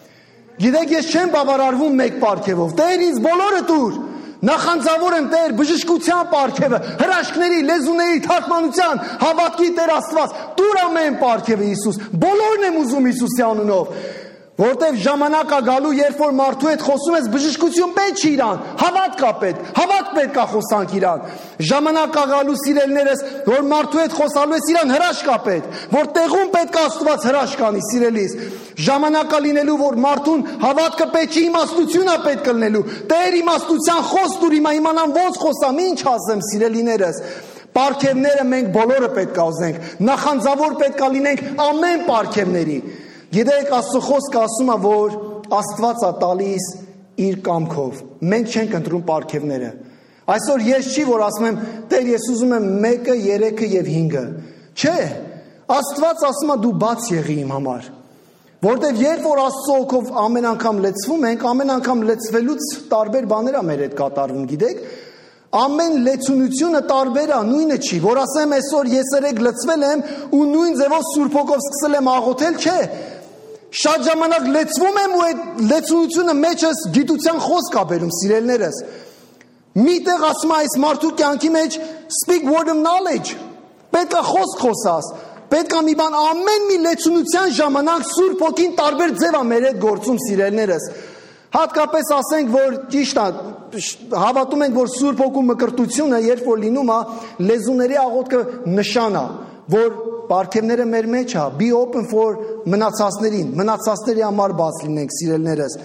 Գիտեք, ես չեմ բավարարվում մեկ պարգևով, Տեր ինձ բոլորը տուր։ Նախանձավոր եմ Տեր, բժշկության պարգևը, հրաշքների, լեզուների, թարգմանության, հավատքի Տեր Աստված, տուր ամեն պարգևը Հիսուս, բոլորն եմ ուզում Հիսուսի անունով, Որտեվ ժամանակ է գալու, երբ որ մարդու հետ խոսում ես, բժշկություն պետք չի իրան, հավատ կա պետք, հավատ պետք է խոսանք իրան։ Ժամանակ է գալու, սիրելիներս, որ մարդու հետ խոսալու ես, իրան հրաշք է պետք, որ տեղում պետք է Աստված հրաշք անի, սիրելիս։ Ժամանակ է լինելու, որ մարդուն հավատքը պետք չի, իմաստություն է պետք լինելու։ Տեր իմաստության խոս տուր, հիմա իմանամ ոնց խոսամ, ինչ ասեմ, սիրելիներս։ Պարգևները մենք բոլորը պետք է ուզենք, նախանձավոր պետք է լինենք ամեն պարգևների։ Գիտեք, Աստծո խոսքը ասում է, որ Աստված է տալիս իր կամքով։ Մենք չենք ընտրում պարգևները։ Այսօր ես չի, որ ասում եմ, Տեր, ես ուզում եմ մեկը, երեքը եւ հինգը։ Չէ, Աստված ասում է, դու բաց եղի իմ համար։ Որտեւ երբ որ Աստծո օգով ամեն անգամ լեցվում ենք, ամեն անգամ լեցվելուց տարբեր բաներ է մեր հետ կատարվում, գիտեք։ Ամեն լեցունությունը տարբեր է, նույնը չի, որ ասեմ այսօր ես երեք լցվել եմ ու նույն ձևով Սուրբ Հոգով սկսել եմ աղոթել, չէ։ Շատ ժամանակ լեցվում եմ ու այդ լեցունությունը մեջս գիտության խոսք է բերում, սիրելիներս։ Միտեղ ասում է այս մարդու կյանքի մեջ speak word of knowledge։ Պետք է խոսք խոսաս։ Պետք է մի բան ամեն մի լեցունության ժամանակ Սուրբ Հոգին տարբեր ձև է մեր հետ գործում, սիրելիներս։ Հատկապես ասենք, որ ճիշտ է, հավատում ենք, որ Սուրբ Հոգու մկրտությունը, երբ որ լինում է, լեզուների աղոթքը նշան է, որ պարգևները մեր մեջ է, be open for մնացածներին, մնացածների համար բաց լինենք, սիրելիներս։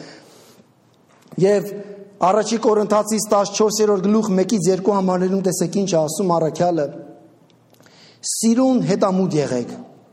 Եվ Առաջի Կորինթացիս տասնչորսերորդ գլուխ մեկից երկու համարներում տեսեք ինչ ասում առաքյալը. Սիրուն հետամուտ եղեք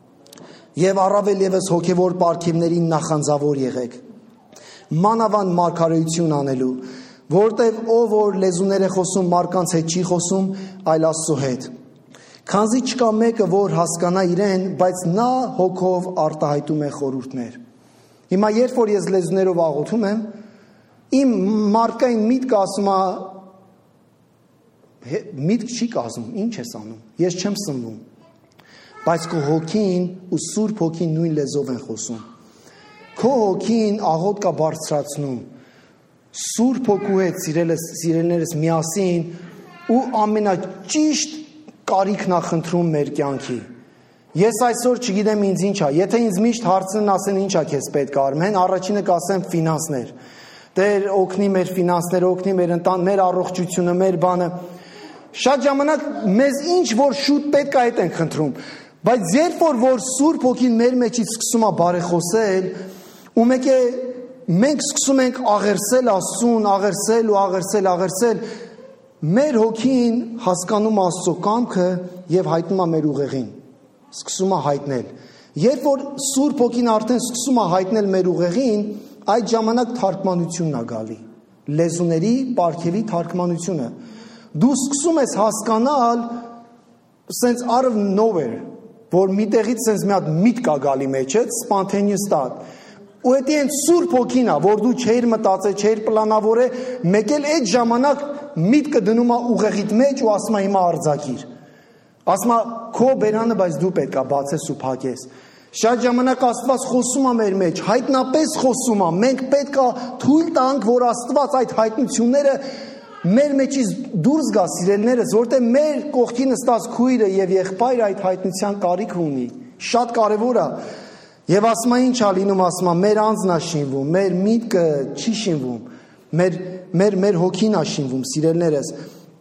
եւ առավել եւս հոգեվոր պարգևներին նախանձավոր եղեք։ Մանավանդ մարգարեություն անելու, որտեվ ով որ լեզուներ է խոսում, մարդկանց հետ չի խոսում, այլ Աստծո հետ։ Քանզի չկա մեկը, որ հասկանա իրեն, բայց նա հոգով արտահայտում է խորհուրդներ։ Հիմա երբ որ ես լեզուներով աղոթում եմ, իմ մարդկային միտքը ասում է, միտք չի կազմում, ինչ ես անում, ես չեմ սնվում, բայց քո հոգին ու Սուրբ Հոգին նույն լեզվով են խոսում։ Քո հոգին աղոթք է բարձրացնում Սուրբ Հոգու հետ, սիրելիներս, միասին ու ամենաճիշտ կարիքն է խնդրում մեր կյանքի։ Ես այսօր չգիտեմ ինձ ինչ է, եթե ինձ միշտ հարցնեն, ասեն ինչ է քեզ պետք է արմեն, առաջինը կասեմ ֆինանսներ։ Տեր օգնի մեր ֆինանսները, օգնի մեր ընտան, մեր առողջությունը, մեր բանը։ Շատ ժամանակ մեզ ինչ որ շուտ պետք է այդ ենք խնդրում, բայց երբ որ որ Սուրբ Հոգին մեր մեջից սկսում է բարեխոսել, ու մեկ է մենք սկսում ենք աղերսել Աստծուն, աղերսել ու աղերսել, աղերսել, մեր հոգին հասկանում է Աստծո կամքը եւ հայտնում է մեր ուղեղին, սկսում է հայտնել։ Երբ որ Սուրբ Հոգին արդեն սկսում է հայտնել մեր ուղեղին, այդ ժամանակ թարգմանությունն է գալի, լեզուների պարգևի թարգմանությունը։ Դու սկսում ես հասկանալ sense out of nowhere, որ միտեղից sense մի հատ միտք է գալի մեջդ, spontaneous thought։ Ու դա այն Սուրբ Հոգին է, որ դու չէիր մտածել, չէիր պլանավորել, մեկ էլ այդ ժամանակ միտքը դնում է ուղեղիդ մեջ ու ասում է հիմա արձակիր։ Ասում է քո բերանը, բայց դու պետք է բացես ու փակես։ Շատ ժամանակ Աստված խոսում է մեր մեջ, հայտնապես խոսում է, մենք պետք է թույլ տանք, որ Աստված այդ հայտնությունները մեր մեջից դուրս գա, սիրելիներս, որտեղ մեր կողքի նստած քույրը եւ եղբայրը այդ հայտնության կարիք ունի, շատ կարեւոր է։ Եվ ասում է ինչ է լինում, ասում է մեր անձն է շինվում, մեր միտքը չի շինվում, մեր մեր մեր հոգին է շինվում, սիրելիներս։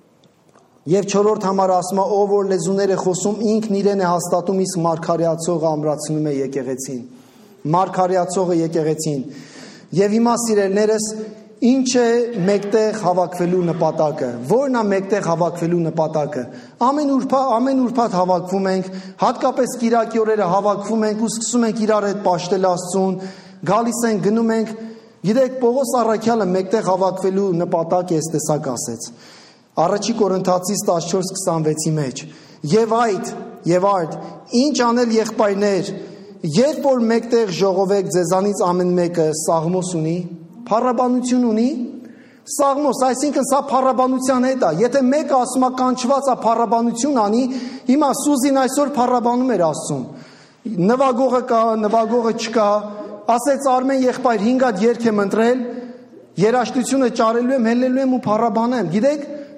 Եվ չորրորդ համարը ասում է ով որ լեզուներ է խոսում, ինքն իրեն է հաստատում, իսկ մարգարեացողը ամրացնում է եկեղեցին։ Մարգարեացողը եկեղեցին։ Եվ հիմա սիրելիներս, ինչ է մեկտեղ հավաքվելու նպատակը։ Որն է մեկտեղ հավաքվելու նպատակը։ Ամեն ուրբաթ ամեն ուրբաթ հավաքվում ենք, հատկապես կիրակի օրերը հավաքվում ենք ու սկսում ենք իրար հետ պաշտել Աստծուն, գալիս ենք, գնում ենք։ Գիտեք, Պողոս առաքյալը մեկտեղ հավաքվելու նպատակ է տեսակ ասեց։ Առաջի Կորինթացիս տասնչորս քսանվեցի մեջ։ Եվ այդ, եւ արդ, ինչ անել եղբայրներ, երբ որ մեկտեղ ժողովեք ձեզանից ամեն մեկը սաղմոս ունի, փառաբանություն ունի, սաղմոս, այսինքն սա փառաբանության հետ է։ Եթե մեկը ասում է կանչված է փառաբանություն անի, հիմա Սուզին այսօր փառաբանում էր Աստծուն։ Նվագողը կա, նվագողը չկա, ասեց Արմեն եղբայր հինգ հատ երգ եմ ընտրել, երաժշտությունը ճարելու եմ, հելնելու եմ ու փառաբանեմ։ Գիտեք,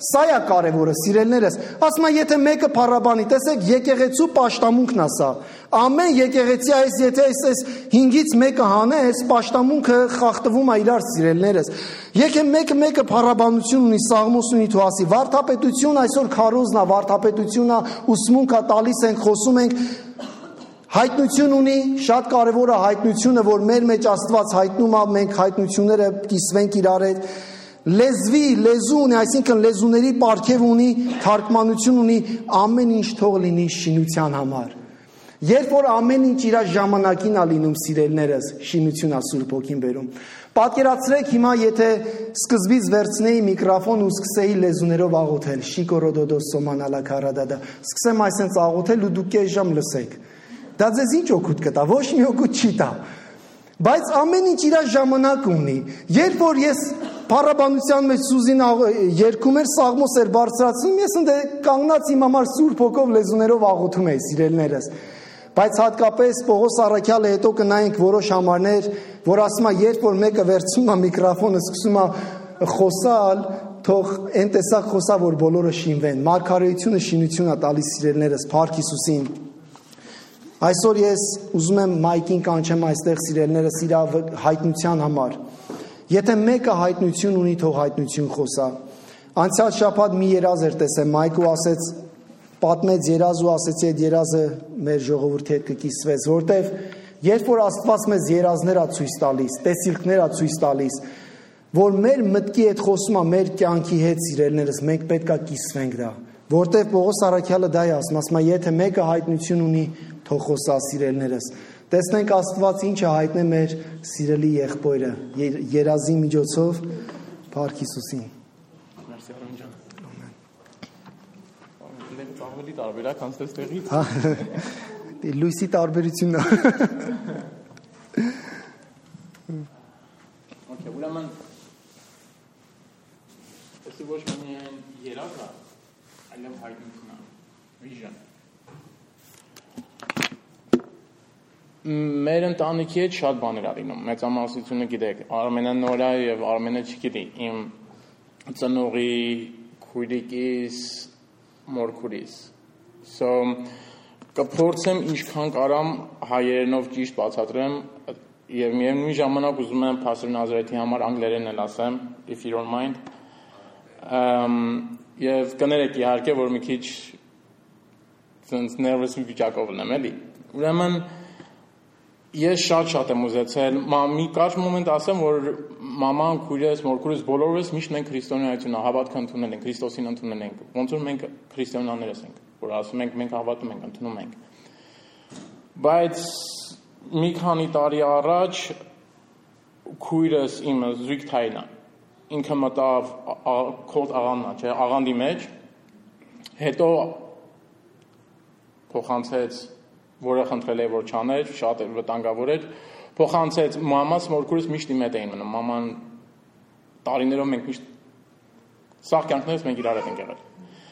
սա է կարևորը, սիրելիներս։ Ասում եմ, եթե մեկը փառաբանի, տեսեք, եկեղեցու պաշտամունքն է սա։ Ամեն եկեղեցի այս եթե այս այս հինգից մեկը հանե, այս պաշտամունքը խախտվում է իրար, սիրելիներս։ Եկե մեկը մեկը փառաբանություն ունի, սաղմոս ունի, թու ասի, վարդապետություն այսօր քարոզն է, վարդապետությունն է, ուսմունք է, տալիս ենք, խոսում ենք, հայտնություն ունի, շատ կարևոր է հայտնությունը, որ մեր մեջ Աստված հայտնում է, մենք հայտնությունները կիսվենք իրար հետ։ Լեզվի, լեզու ունի, այսինքն լեզուների պարգև ունի, թարգմանություն ունի, ամեն ինչ թող լինի շինության համար։ Երբ որ ամեն ինչ իր ժամանակին է լինում, սիրելիներս, շինություն է Սուրբ Հոգին բերում։ Պատկերացրեք հիմա, եթե սկզբից վերցնեի միկրոֆոն ու սկսեի լեզուներով աղոթել, շիկորոդոդո սոմանալա քարադադա, սկսեմ այսպես աղոթել ու դուք կես ժամ լսեք։ Դա ձեզ ինչ օգուտ կտա, ոչ մի օգուտ չի տա։ Բայց ամեն ինչ իր ժամանակ ունի։ Երբ որ ես փառաբանության մեջ Սուզին երգում էր, սաղմոս էր բարձրացնում, ես ընդ կանգնած իմ համար Սուրբ Հոգով լեզուներով աղոթում էի, սիրելիներս։ Բայց հատկապես Պողոս առաքյալը հետո կնայենք որոշ համարներ, որ ասում է, երբ որ մեկը վերցնում է միկրոֆոնը, սկսում է խոսալ, թող այն տեսակ խոսա, որ բոլորը շինվեն։ Մարգարեությունը շինություն է տալիս, սիրելիներս, Փառք Հիսուսին։ Այսօր ես ուզում եմ մայքին կանչեմ այստեղ, սիրելիներս, իր հայտնության համար։ Եթե մեկը հայտնություն ունի, թող հայտնություն խոսա։ Անցյալ շաբաթ մի երազ էր տեսել, մայքու ասեց, պատմեց երազ ու ասեցի, այդ երազը մեր ժողովրդի հետ կկիսվեց, որտեվ երբ որ Աստված մեզ երազներ է ցույց տալիս, տեսիլքներ է ցույց տալիս, որ մեր մտքի հետ խոսում է, մեր կյանքի հետ, սիրելիներս, մենք պետք է կիսվենք դա, որտեվ Պողոս առաքյալը դա է ասում, ասում է, եթե մեկը հայտնություն ունի, թող խոսա, սիրելիներս։ Տեսնենք Աստված ինչ է հայտնել մեր սիրելի եղբայրը երազի միջոցով, Փառք Հիսուսին։ Մերսի Արոն ջան։ Ամեն։ Դեռ ավելի տարբերակ անցած տեղից։ Հա։ Լույսի տարբերությունն է։ Okay, ուրեմն Էսի ոչ միայն երազ է, այլև հայտնություն է, vision։ Մեր ընտանիքի հետ շատ բաներ ա լինում, մեծամասնությունը գիտեք, Արմենը նոր է եւ Արմենը չգիտի, իմ ծնողի քույրիկիս, մորքուրիս։ So կփորձեմ ինչքան կարամ հայերենով ճիշտ բացատրեմ եւ միևնույն ժամանակ ուզում եմ Pastor Նազարեթի համար անգլերեն էլ ասեմ, if you don't mind։ Ամ եւ կներեք իհարկե, որ մի քիչ sense nervous վիճակով եմ, էլի։ Ուրեմն ես շատ-շատ եմ ուզեցել, մի կարճ մոմենտ ասեմ, որ մաման, քույրս, մորքուրս, բոլորս միշտ մենք քրիստոնեություն հավատք ընդունել ենք, Քրիստոսին ընդունել ենք։ Ոնց որ մենք քրիստոնյաներս ենք, որ ասում ենք մենք հավատում ենք, ընդունում ենք։ Բայց մի քանի տարի առաջ քույրս իմը զույգ թայնա, ինքը մտավ քոտ աղաննա, չէ, աղանդի մեջ, հետո փոխանցեց որը խնդրել է որ չաներ, շատ վտանգավոր էր, փոխանցեց մամաս մորքուրս միշտ իմ հետ էին մնում, մաման տարիներով մենք միշտ սաղ կյանքներս մենք իրար հետ ենք եղել։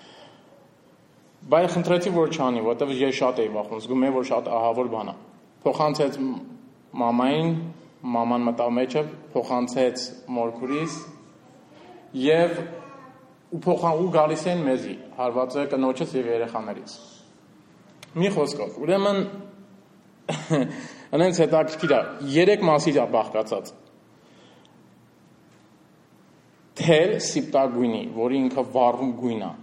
Բայց խնդրեցի որ չանի, որտեղ ես շատ էի վախում, զգում եմ որ շատ ահավոր բան է։ Փոխանցեց մամային, մաման մտավ մեջը, փոխանցեց մորքուրիս եւ ու փոխան ու գալիս են մեզի, հարվածը կնոջս եւ երեխաներից։ Մի խոսքով, ուրեմն անենց հետաքրքիր է, երեք մասից է բաղկացած։ Թել սիպտագույնի, որի ինքը վառում գույն է։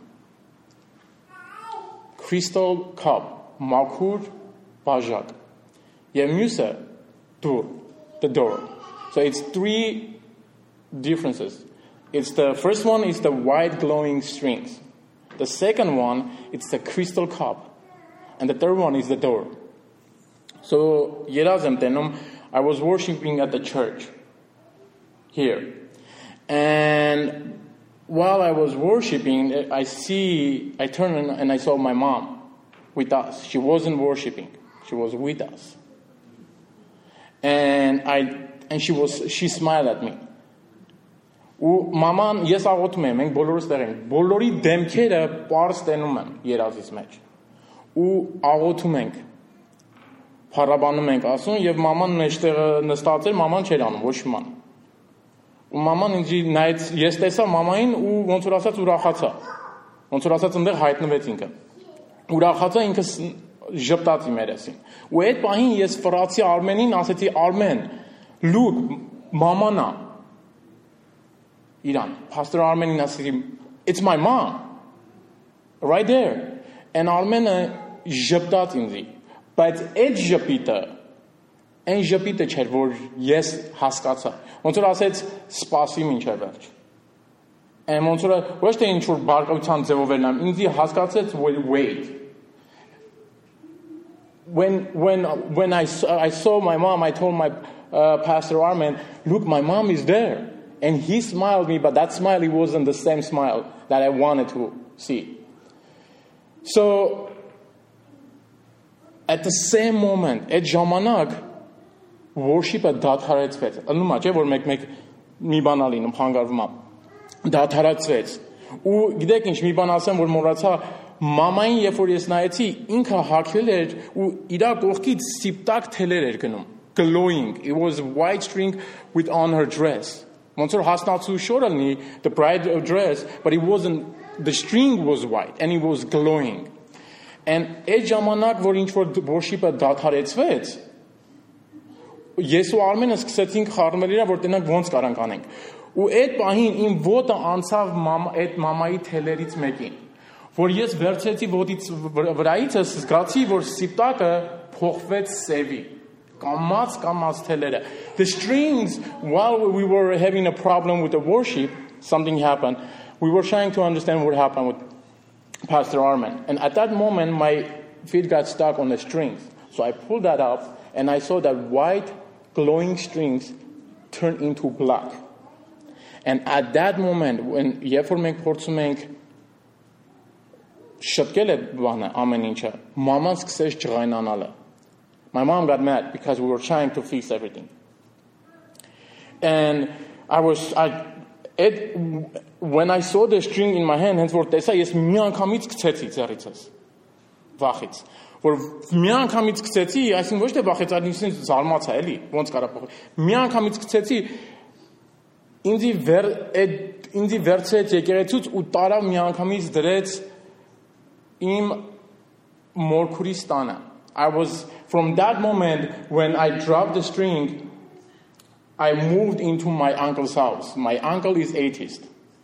Crystal cup, մաքուր բաժակ։ Եվ մյուսը door, the door. So it's three differences. It's the first one is the white glowing strings. The second one it's the crystal cup. And the third one is the door. So, Yerazem Tenum, I was worshiping at the church here. And while I was worshiping, I see, I turned and I saw my mom with us. She wasn't worshiping. She was with us. And I, and she was, she smiled at me. ու մաման ես աղոթում եմ, մենք բոլորս տեղ ենք, բոլորի դեմքերը պարզ տենում են երազից մեջ։ Ու աղոթում ենք, փառաբանում ենք ասում, եւ մաման մեջտեղը նստած էր, մաման չէր անում, ոչ ման։ Ու մաման ինձ նայեց, ես տեսա մամային ու ոնց որ ասած ուրախացա։ Ոնց որ ասած այնտեղ հայտնվեց ինքը։ Ուրախացա ինքը ժպտաց իմ երեսին։ Ու այդ պահին ես ֆրացի Արմենին ասեցի Armen, look, մաման է։ Իրան, Pastor Armenին ասեցի, it's my mom. Right there. And Armենը ժպտաց ինձի։ Բայց այդ ժպիտը Այն ժպիտը չէր, որ ես հասկացա։ Ոնց որ ասեց, սպասի մինչև վերջ։ Այն ոնց որ ոչ թե ինչ որ բարկայության ձևով էր նայում, ինձ հասկացեց wait. When when when I saw, I saw my mom, I told my uh, Pastor Armen, look, my mom is there. And he smiled me, but that smile, it wasn't the same smile that I wanted to see. So at the same moment, at ժամանակ worship-ը դադարեցվեց։ Ըլնում է, չէ՞ որ մեկ-մեկ մի բան ա լինում, հանգարվում է։ Դադարեցվեց։ Ու գիտեք ինչ, մի բան ասեմ, որ մոռացա, մամային երբ որ ես նայեցի, ինքը հագել էր ու իր կողքից սիպտակ թելեր էր գնում, glowing. It was white string with on her dress. Ոնց որ հասնացու շորը լինի, the bride dress, but it wasn't, the string was white and it was glowing. And այդ ժամանակ, որ ինչ որ worship-ը դադարեցվեց, ես ու Արմենը սկսեցինք խառնել իրար, որ տենանք ոնց կարանք անենք։ Ու այդ պահին իմ ոտը անցավ այդ մամայի թելերից մեկին, որ ես վերցրեցի ոտից վրայից, զգացի, որ սիպտակը փոխվեց սևի, կամած կամած թելերը. The strings, while we were having a problem with the worship, something happened. We were trying to understand what happened with Pastor Armen. And at that moment, my feet got stuck on the strings. So I pulled that up, and I saw that white glowing strings turn into black. And at that moment, when երբ որ մենք փորձում ենք շտկել այդ բանը ամեն ինչը, մաման սկսեց ջղայնանալը. My mom got mad because we were trying to fix everything. And I was I it, when I saw the string in my hand, hence որ տեսա ես մի անգամից գցեցի ծերիցս վախից. Որ մի անգամից գցեցի, այսինքն ոչ թե վախից, այլ ինքնին զարմացա, էլի, ոնց կարա փոխել։ Մի անգամից գցեցի, ինձի վեր այդ ինձի վերցրեց եկեղեցուց ու տարավ մի անգամից դրեց իմ մորքուրի տանը. I was from that moment when I dropped the string, I moved into my uncle's house. My uncle is atheist.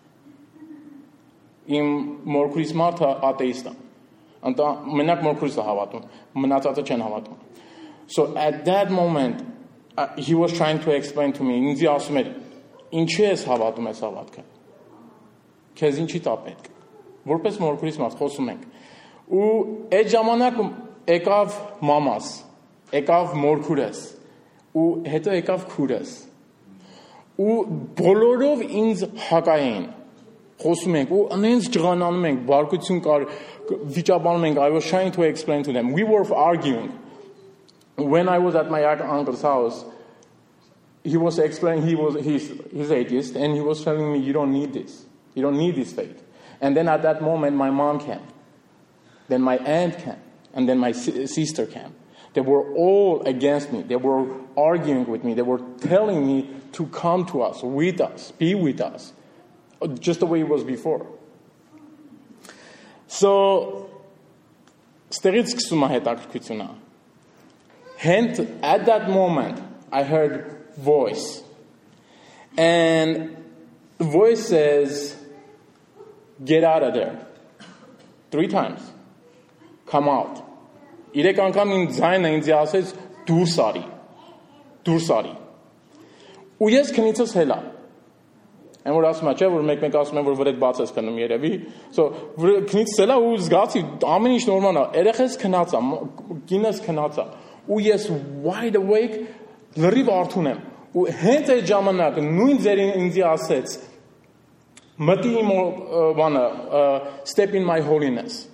Իմ մորքուրիս մարդը աթեիստ է. Anta մենակ մորքուրս է հավատում, մնացածը չեն հավատում. So at that moment, uh, he was trying to explain to me, ինձ ասում էր, ինչի ես հավատում ես հավատքը։ Քեզ ինչի տա պետք։ Որպես մորքուրիս մարդ խոսում ենք։ Ու այդ ժամանակ եկավ մամաս, եկավ մորքուրս, ու հետո եկավ քուրս։ Ու բոլորով ինձ հակային։ Խոսում ենք ու անենց ջղանանում ենք, բարկություն կար վիճաբանում ենք. I was trying to explain to them. We were arguing. When I was at my uncle's house, he was explaining, he was he's he's atheist, and he was telling me, you don't need this. You don't need this faith. And then at that moment, my mom came. Then my aunt came. And then my si- sister came. They were all against me. They were arguing with me. They were telling me to come to us, with us, be with us. Just the way it was before. So, ստեղից սկսում է հետաքրքրությունը. Hence, at that moment, I heard voice. And the voice says, get out of there. Three times. Come out. Իրեք անգամ իմ ձայնը ինձ ասեց, դուրս արի. Դուրս արի. Ու ես քնիցս հելա. Այն որ ասում է, չէ, որ մեկ-մեկ ասում են, որ վրեդ բաց ես քնում երևի. So, քնիցս հելա ու զգացի, ամեն ինչ նորմալ է. Երեխես քնած է, կինս քնած է. Ու ես wide awake լրիվ արթուն եմ. Ու հենց այդ ժամանակ նույն ձերին ինձ ասեց, մտի իմ բանը, step in my holiness.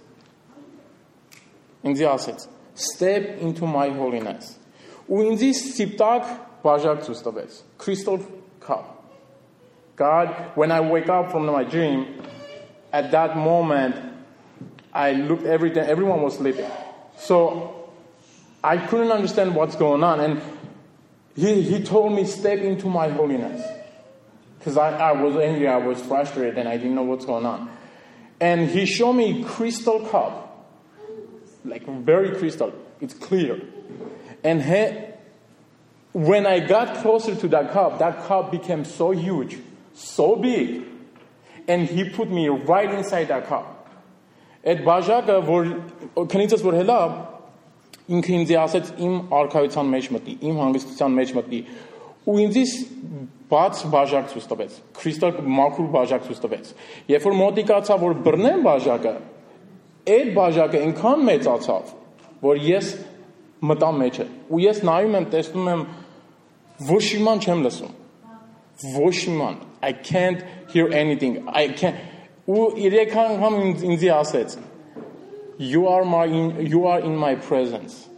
Ինձ ասեց, step into my holiness. Ու ինձ սիպտակ բաժակ ցույց տվեց. Crystal cup. God, when I wake up from my dream, at that moment, I looked everything, everyone was sleeping. So I couldn't understand what's going on. And he, he told me, step into my holiness. because I, I was angry, I was frustrated, and I didn't know what's going on. And he showed me crystal cup, like very crystal. It's clear. And he, when I got closer to that cup, that cup became so huge, so big, and he put me right inside that cup. Այդ բաժակը, որ քնիցս որ հելա, ինքը ինձ ասեց իմ արքայության մեջ մտնի, իմ հանգստության մեջ մտնի, ու ինձ բաց բաժակ ցույց տվեց, քրիստալ մաքուր բաժակ ցույց տվեց։ Երբ որ մոտիկացա, որ բռնեմ բաժակը, այդ բաժակը այնքան մեծացավ, որ ես մտա մեջը, ու ես նայում եմ, տեսնում եմ, ոչ իման չեմ լսում, ոչ իման, I can't hear anything, I can't, ու երեք անգամ ինձ ասեց, you are my in, you are in my presence,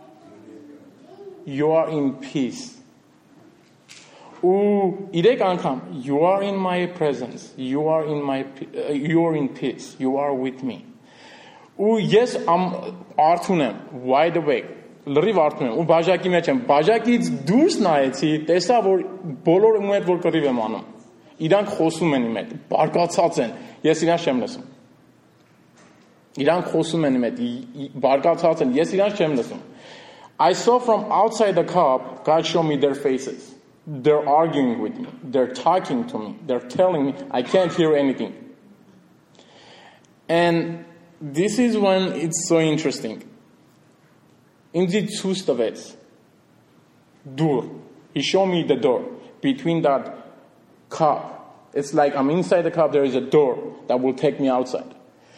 you are in peace. Ու երեք անգամ, you are in my presence, you are in my uh, you are in peace, you are with me. Ու ես արթուն եմ, wide awake, լրիվ արթուն եմ, ու բաժակի մեջ եմ, բաժակից դուրս նայեցի, տեսա, որ բոլորը իմ հետ որ կռիվ եմ անում, իրանք խոսում են իմ հետ, բարկացած են, ես իրանք չեմ լսում, իրանք խոսում են իմ հետ, բարկացած են, ես իրանք չեմ լսում. I saw from outside the cup, God showed me their faces. They're arguing with me. They're talking to me. They're telling me I can't hear anything. And this is when it's so interesting. In the ցույց տվեց door. He showed me the door between that cup. It's like I'm inside the cup. There is a door that will take me outside.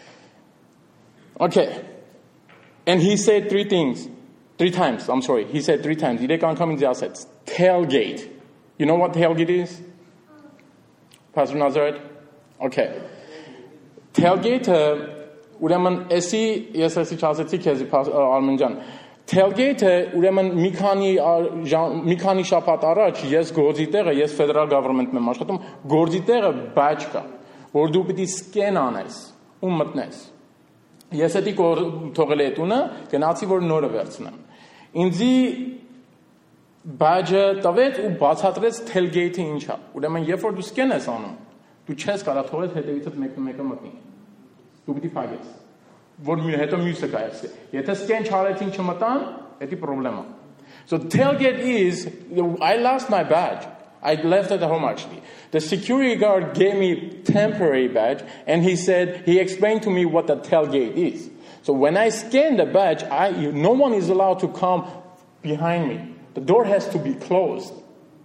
Okay. And he said three things. Three times. I'm sorry. He said three times. Երեք անգամ ինձ ասեց tailgate. You know what tailgate is? Pastor Nazareth? Okay. Tailgate-ը ուրեմն էսի ես էսի չասեցի քեզի Արմեն ջան. Tailgate-ը ուրեմն մի քանի մի քանի շաբաթ առաջ ես գործի տեղը, ես federal government-ում եմ աշխատում, գործի տեղը badge կա, որ դու պիտի scan անես ու մտնես։ Ես էդի թողել եմ տունը, գնացի որ նորը վերցնեմ։ Ինձի badge-ը տվեց ու բացատրեց tailgate-ը ինչա։ Ուրեմն երբ որ դու scan ես անում, դու չես կարող թողել հետևիցդ մեկը մեկը մտնի։ Դու պիտի փակես։ Որ հետո մյուսը կայացի։ Եթե scan չարեցին չմտան, դա պրոբլեմա։ So tailgate is, I lost my badge. I left it at home actually. The security guard gave me temporary badge and he said, he explained to me what the tailgate is. So when I scan the badge, I, no one is allowed to come behind me. The door has to be closed.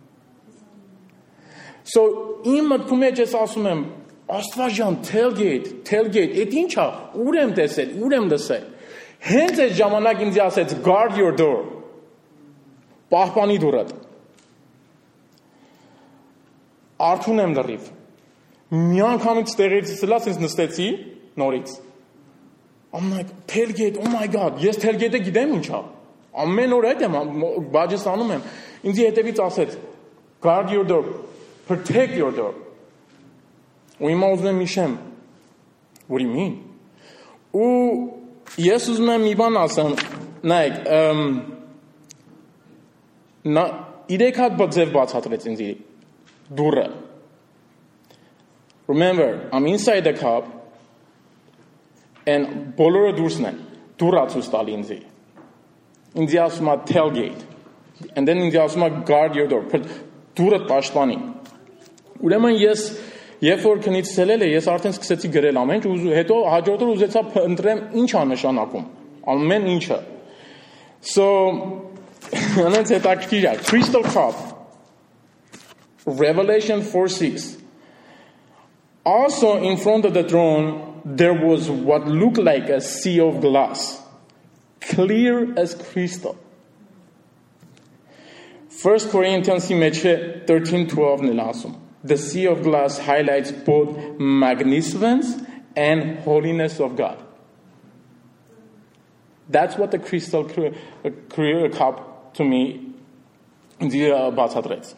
So իմ մտքում է ես ասում եմ, Աստվածյան tailgate, tailgate, այդ ինչա, ուր եմ տեսել, ուր եմ լսել։ Հենց այդ ժամանակ ինձ ասեց guard your door. Պահպանի դուռդ։ Արթուն եմ լրիվ։ Մի անգամից տեղից սլաց ինձ նստեցի նորից։ I'm like tailgate, oh my god, ես tailgate-ը գիտեմ ինչա։ Ամեն օր այդ եմ բաժես անում եմ։ Ինձ հետևից ասեց guard your door, protect your door. Ու հիմա ուզում եմ իշեմ, what do you mean? Ու ես ուզում եմ մի բան ասեմ, նայեք, իրեք հատ ձև բացատրեց ինձ դուռը. Remember, I'm inside the cup, and բոլորը դուրսն են, դուռը ցույց տալի ինձ. Ինձ ասում է tailgate, and then ինձ ասում է guard your door, դուռը պաշտպանի. Ուրեմն ես Երբ որ քնից ցելել է, ես արդեն սկսեցի գրել ամեն ինչ, ու հետո հաջորդ օր ուզեցա ընտրեմ ինչ է նշանակում, ամեն ինչը։ So, անց հետաքրքիր է, crystal cup, Revelation four six. Also in front of the throne, there was what looked like a sea of glass, clear as crystal. First Corinthians thirteen twelve նելասում. The sea of glass highlights both magnificence and holiness of God. That's what the crystal clear cup to me bացատրեց.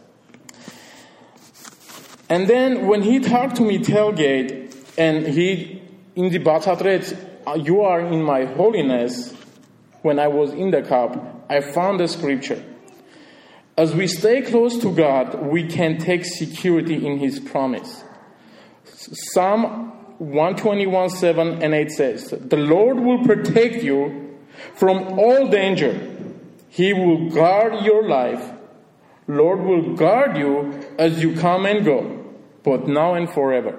And then when he talked to me tailgate and he in the bացատրեց, you are in my holiness, when I was in the cup, I found the scripture. As we stay close to God, we can take security in His promise. Psalm one twenty-one, seven and eight says, "The Lord will protect you from all danger. He will guard your life. Lord will guard you as you come and go, both now and forever."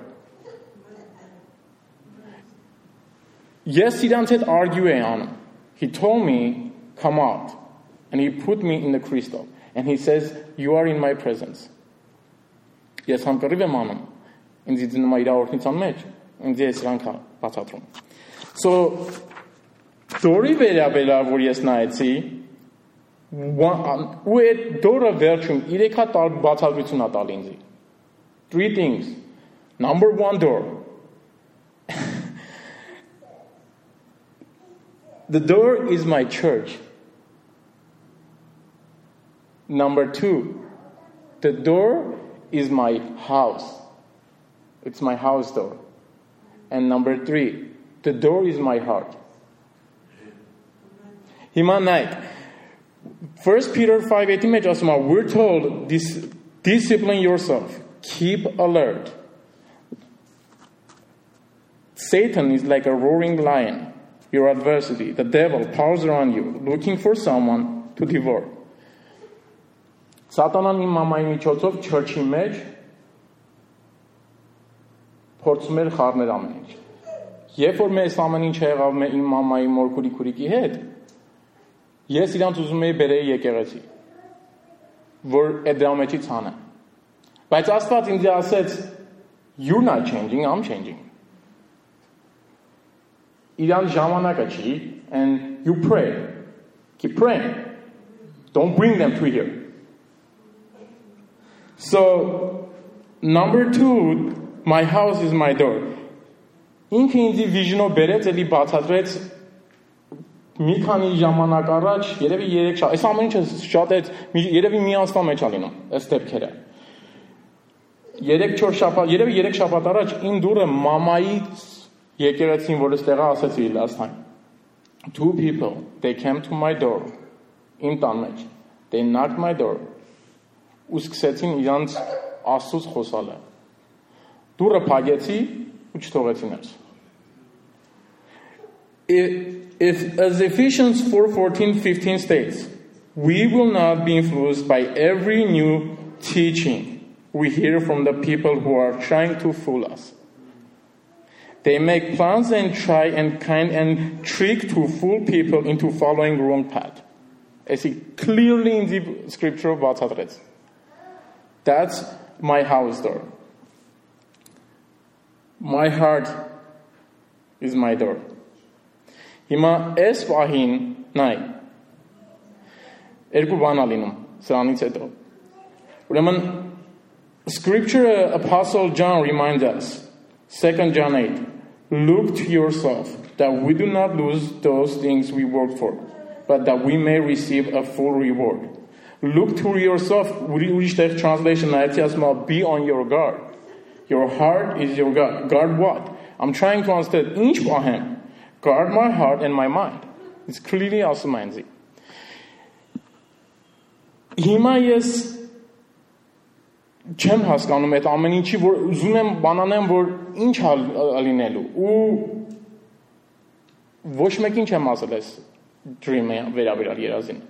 Yes, իրանց հետ argue է անում. He told me, come out. And he put me in the crystal. And he says, you are in my presence. Ես հանկրիվ եմ անում. Ինձ դնում է իր օրհնության մեջ. Ինձ է սրանք բացատրում. So, դորի վերաբերյալ, որ ես նայեցի, ու այդ դորը վերջում երեք հատ բացատրություն ա տալ ինձ. Three things. Number one door. The door is my church. Number two, the door is my house. It's my house door. And number three, the door is my heart. Հիմա նայեք. First Peter five eighteen մեջ ասում է, we're told, dis- discipline yourself. Keep alert. Satan is like a roaring lion. Your adversity, the devil, prowls around you, looking for someone to devour. Սատանան իմ մամայի միջոցով church-ի մեջ փորձում էր խառնել ամեն ինչ. Երբ որ մեզ ամեն ինչ եղավ իմ մամայի մորքուրի քուրիկի հետ, ես իրանց ուզում էի բերեի եկեղեցի, որ այդ դրա մեջից հանեմ. Բայց Աստված ինձ ասեց, you're not changing, I'm changing. Իրան ժամանակը չի, and you pray. Keep praying. Don't bring them to here. So, number two, my house is my door. Ինքը ինձի vision-ով բերեց, էլի բացատրեց մի քանի ժամանակ առաջ, երևի երեք շաբաթ, այս ամեն ինչը շատ է, երևի մի ամսվա մեջ ա լինում, այս դեպքերը. երեք-չորս շաբաթ, երևի երեք շաբաթ առաջ ին դուրը մամայից եկեղեցին, որ ստեղա ասեցի last time. Two people, they came to my door, իմ տան մեջ. They knocked my door. Ու սկսեցին իրանց Աստծուց խոսալը. Դուրը փակեցի ու չթողեցին ես. If, as Ephesians four fourteen fifteen states, we will not be influenced by every new teaching we hear from the people who are trying to fool us. They make plans and try and kind and trick to fool people into following wrong path. As he clearly in the scripture բացատրեց. That's my house door. My heart is my door. Հիմա այս պահին նայ. Երկու բան ա լինում սրանից հետո. Ուրեմն scripture apostle John reminds us. Second John eight. Look to yourself that we do not lose those things we worked for, but that we may receive a full reward. Look to yourself. Ուրիշ տեղ translation նայեցի ասում է be on your guard. Your heart is your guard. Guard what? I'm trying to understand. Ինչ պահեմ? Guard my heart and my mind. It's clearly ասում է ինձ. Հիմա ես չեմ հասկանում այդ ամեն ինչի, որ ուզում եմ բանանեմ, որ ինչ ա լինելու ու ոչ մեկին չեմ ասել այս dream-ը վերաբերյալ երազին.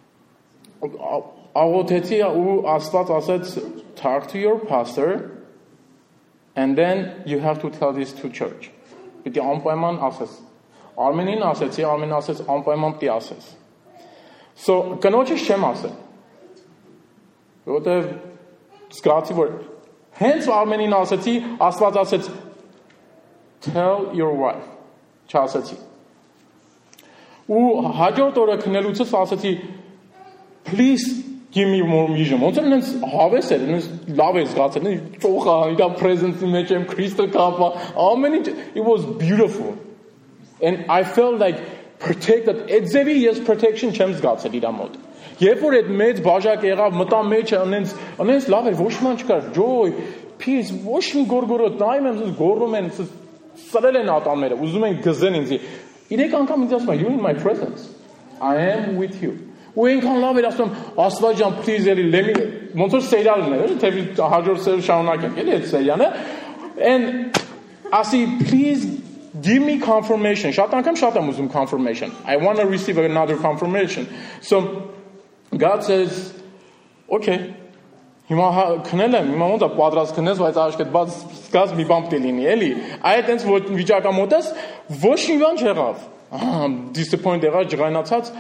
Աղոթեցի ու Աստված ասեց talk to your pastor and then you have to tell this to church. Պիտի անպայման ասես. Արմենին ասեցի, Արմենին ասեց անպայման պիտի ասես. So կնոջից չեմ ասել. Որտեվ զգացի որ հենց Արմենին ասեցի, Աստված ասեց tell your wife. Չասեցի. Ու հաջորդ օրը քնելուցս ասեցի please give me more vision. Ոնց են ինձ հավես էր, ինձ լավ է զգացել, ճոխա, իրա presence-ի մեջ եմ, crystal cup-ը, ամեն ինչ, it was beautiful. And I felt like protected. Այդ ձևի ես protection չեմ զգացել իրա մոտ. Երբ որ այդ մեծ բաժակ եղավ, մտա մեջը, անենց, անենց լավ էր, ոչ ման չկար, joy, peace, ոչ մի գորգորոտ, նայում եմ, սս գորում են, սս սրել են ատամները, ուզում են գզեն ինձի. Իրեք անգամ ինձ ասում, you're in my presence. I am with you. Ու այնքան լավ էր ասում, Աստված ջան, please էլի լեմի ոնց որ սերիալն էր, թե հաջորդ սեր շարունակենք, էլի այդ սերիալը։ And ասի please give me confirmation. Շատ անգամ շատ եմ ուզում confirmation. I want to receive another confirmation. So God says, okay. Հիմա քնել եմ, հիմա ոնց է պատրաստ քնես, բայց աշկետ բաց սկաց մի բան պետք է լինի, էլի։ Այդ այնց որ վիճակամոտ ես, ոչ մի բան չեղավ։ Disappoint եղա, ջղայնացած։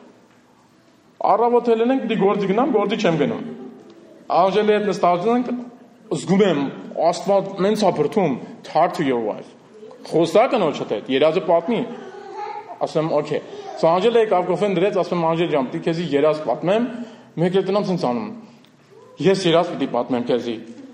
Առավոտել ենք, դի գործի գնամ, գործի չեմ գնում։ Անժելի հետ նստած ենք, զգում եմ, Աստված մենց է բրթում, talk to your wife։ Խոսա կնոջդ հետ, երազը պատմի։ Ասեմ, okay։ So Անժելը եկավ կոֆեն դրեց, ասում Անժել ջան, պիտի քեզի երազ պատմեմ, մեկ էլ տնամ ցենց անում։ Ես երազ պիտի պատմեմ քեզի։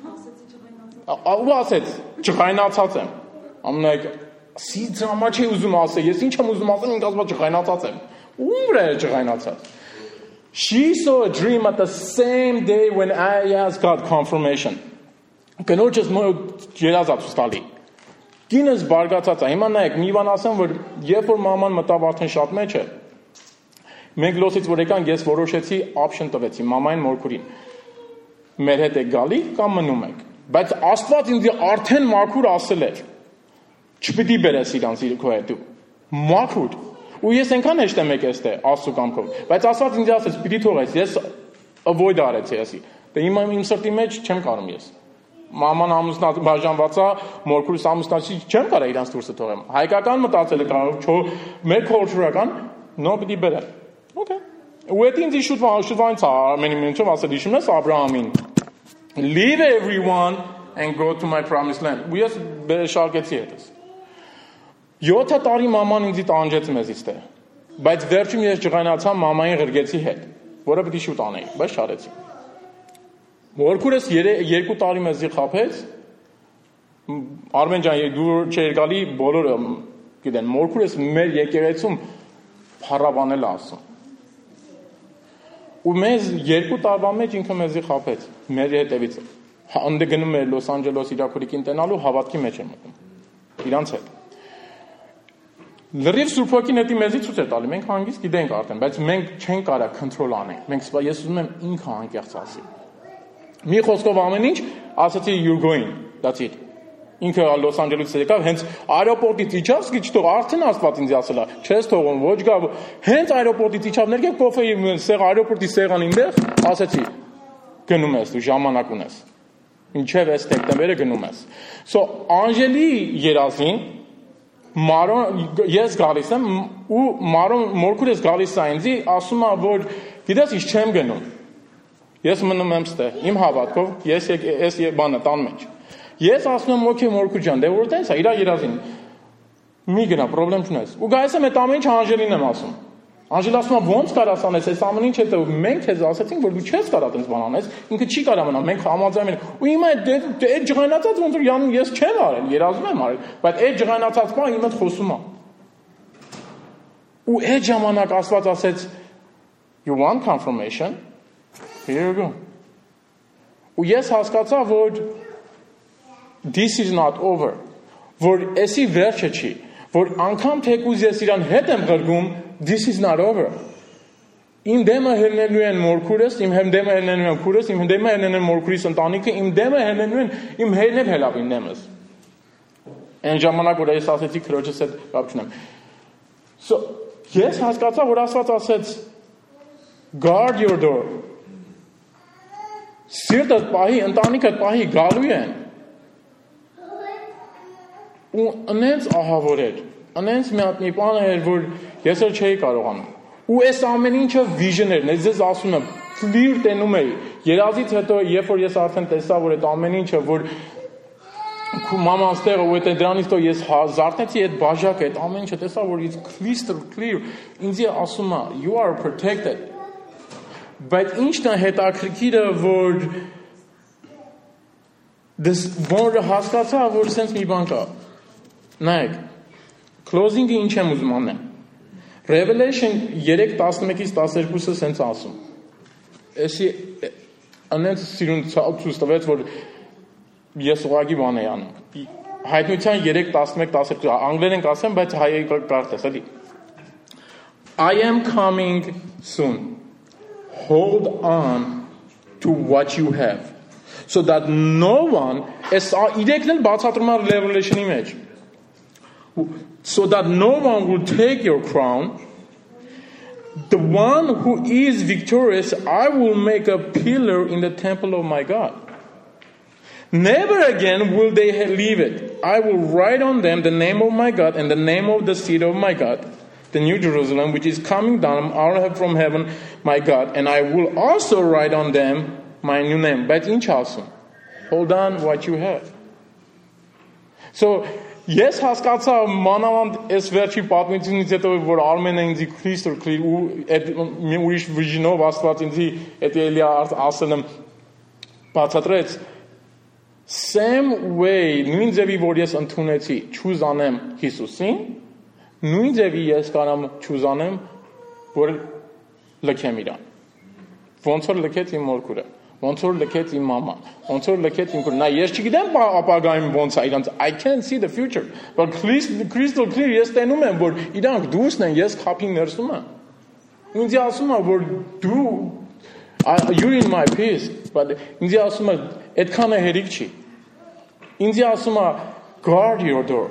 Ու ասեց, ջղայնացած եմ։ I'm like, սի դրամա չի ուզում ասել, ես ինչ եմ ուզում ասել, ինձ ասում ջղայնացած եմ։ Ուր է ջղայնացած։ She saw a dream at the same day when I asked God confirmation. Կնոջս երազած ստալի։ Կինս բարգացած է։ Հիմա նայեք, մի բան ասեմ, որ երբ որ մաման մտավ արդեն շատ մեջ է, մենք լոսից որ եկանք, ես որոշեցի option տվեցի մամային մորքուրին։ Մեր հետ եք գալի կամ մնում եք։ Բայց Աստված ինձ արդեն մաքուր ասել էր։ Չպիտի բերես իրանց իր քո հետ դու։ Մաքուր։ Ու ես այնքան հեշտ եմ եկել ստե Աստծո կամքով։ Բայց Աստված ինձ ասեց, պիտի թողես, ես avoid արեցի ասի։ Դե հիմա իմ սրտի մեջ չեմ կարող ես։ Մաման ամուսնած բաժանված է, մորքուրս ամուսնացի չեմ կարող իրանց դուրսը թողեմ։ Հայկական մտածելը կարող չէ, մեր քոլտուրական նո պիտի բերեմ։ Okay։ Ու այդ ինձ շուտ շուտվանց ամենի մենչով ասել հիշում ես Աբրահամին։ Leave everyone and go to my promised land։ Ու ես շարքեցի հետս։ յոթ տարի մաման ինձ տանջեց մեզից տե։ Բայց վերջում ես ջղայնացա մամային ղրգեցի հետ, որը պիտի շուտ անեի, բայց շարեցի։ Մորքուրս երկու տարի մեզի խափեց։ Արմեն ջան, դու չեր գալի բոլորը գիտեն, մորքուրս մեր եկեղեցում փառաբանել ասում։ Ու մեզ երկու տարվա մեջ ինքը մեզի խափեց, մեր հետևից։ Անդե գնում էր Լոս Անջելոս իրաքորիկին տենալու հավատքի մեջ եմ մտնում։ Իրանց հետ։ Լրիվ Սուրբ Հոգին էդի մեզի ցույց է տալի, մենք հանգիստ գիտենք արդեն, բայց մենք չենք կարա կոնտրոլ անենք։ Մենք ես ուզում եմ ինքը անկեղծ ասի։ Մի խոսքով ամեն ինչ ասացի you're going, that's it։ Ինքը Լոս Անջելեսից եկավ, հենց аэроպորտից իջավ, գիչտող արդեն Աստված ինձ ասել է, չես թողում, ոչ գա, հենց аэроպորտից իջավ, ներքև կոֆեի սեղ аэроպորտի սեղանին դեղ, ասացի գնում ես, դու ժամանակ ունես։ Ինչև է սեպտեմբերը գնում ես։ So Անժելի երազին Մարոն ես գալիս եմ ու Մարոն մորքուրս գալիս է ինձի, ասում է որ գիտես ինչ չեմ գնում։ Ես մնում եմ ստե, իմ հավատքով, ես ես բանը տան մեջ։ Ես ասում եմ օքեյ մորքուր ջան, դե որ տենց է, իրա երազին։ Մի գնա, խնդրեմ չունես։ Ու գայս եմ այդ ամեն ինչ Անժելին եմ ասում։ Անժելը ասում է ո՞նց կարաս անես, այս ամեն ինչ հետո մենք քեզ ասեցինք, որ դու չես կարա տենց բան անես, ինքը չի կարա մնա, մենք համաձայն ենք։ Ու հիմա այդ ջղայնացած ոնց որ յանում ես չեմ արել, երազում եմ արել, բայց այդ ջղայնացած բանը իմ հետ խոսում է։ Ու այդ ժամանակ Աստված ասեց, you want confirmation? Here you go. Ու ես հասկացա, որ this is not over. Որ էսի վերջը չի, որ անգամ թեկուզ ես իրան հետ եմ ղրգում, this is not over. Իմ դեմը հելնելու են մորքուրս, իմ դեմը հելնելու են քուրս, իմ դեմը հելնելու են մորքուրիս ընտանիքը, իմ դեմը հելնելու են իմ հերն հելավ իմ դեմս։ Այն ժամանակ որ ես ասեցի քրոջս հետ կապ չունեմ։ So ես հասկացա, որ Աստված ասեց guard your door. Սիրտդ պահի, ընտանիքդ պահի գալու են։ Ու անենց ահավոր էր, անենց մի հատ մի բան էր, որ ես էլ չէի կարողանում։ Ու այս ամեն ինչը vision էր, ես ձեզ ասում եմ, clear տենում էի։ Երազից հետո, երբ որ ես արդեն տեսա, որ այդ ամեն ինչը, որ մամանց տեղը ու այդ դրանից հետո ես զարթեցի այդ բաժակը, այդ ամեն ինչը տեսա, որ it's crystal clear, ինձ ասում է, you are protected։ Բայց ինչն է հետաքրքիրը, որ դες որը հասկացա, որ sense մի բան կա։ Նայեք, closing-ը ինչ եմ ուզում անեմ։ Revelation three eleven-ից twelve-ը sense ասում։ Էսի անենց սիրուն ցույց տվեց, որ ես ուղղակի բան էի անում։ Հայտնության three eleven twelve անգլերեն կասեմ, բայց հայերեն կարդես, էլի։ I am coming soon. hold on to what you have. So that no one is revelation image. So that no one will take your crown. The one who is victorious, I will make a pillar in the temple of my God. Never again will they leave it. I will write on them the name of my God and the name of the seat of my God, the New Jerusalem, which is coming down from heaven, my God. And I will also write on them my new name. But in Chalson, hold on what you have. So, yes, հասկացա մանավանդ այս վերջի պատմությունից հետո որ Արմենը ինձի crystal clear ու այդ մի ուրիշ vision-ով Աստված ինձի այդ էլի ասել եմ բացատրեց same way նույն ձևի որ ես ընդունեցի choose անեմ Հիսուսին նույն ձևի ես կարամ choose անեմ որ լքեմ իրան ոնց որ լքեց իմ մորքուրը ոնց որ լքեց իմ մաման ոնց որ լքեց իմ քույր նա ես չգիտեմ ապագայում ոնց է իրանց I can't see the future but crystal clear ես տենում եմ որ իրանք դուսն են ես քափի ներսում եմ ինձ ասում է որ դու you're in my peace but ինձ ասում է այդքանը հերիք չի ինձ ասում է guard your door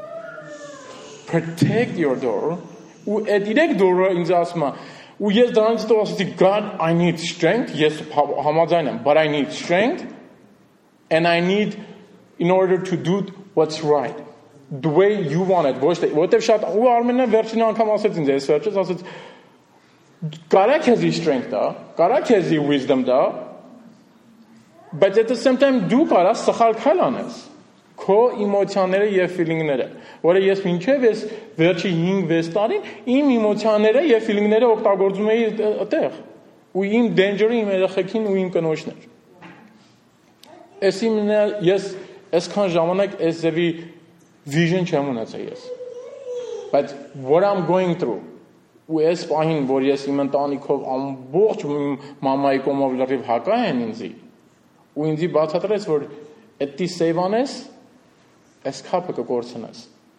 protect your door ու այդ իրեք դորը ինձ ասում է ու ես դրանից հետո ասացի God I need strength ես համաձայն եմ but I need strength and I need in order to do what's right the way you want it ոչ թե որտեվ շատ ու Արմենը վերջին անգամ ասեց ինձ ես վերջից ասեց կարա քեզի strength դա կարա քեզի wisdom դա but at the same time դու կարա սխալ քայլ անես քո էմոցիաները եւ ֆիլինգները որը ես մինչեւ ես վերջի հինգ վեց տարին իմ էմոցիաները եւ ֆիլինգները օգտագործում էի այդտեղ ու իմ danger-ը իմ երեխեքին ու իմ կնոջն էր ես իմ ես այսքան ժամանակ այս ձևի vision չեմ ունեցել ես but what I'm going through ու ես պահին որ ես իմ ընտանիքով ամբողջ մամայի կողմով լրիվ հակա են ինձի ու ինձի բացատրեց որ այդի սեյվանես այս քափը կկորցնես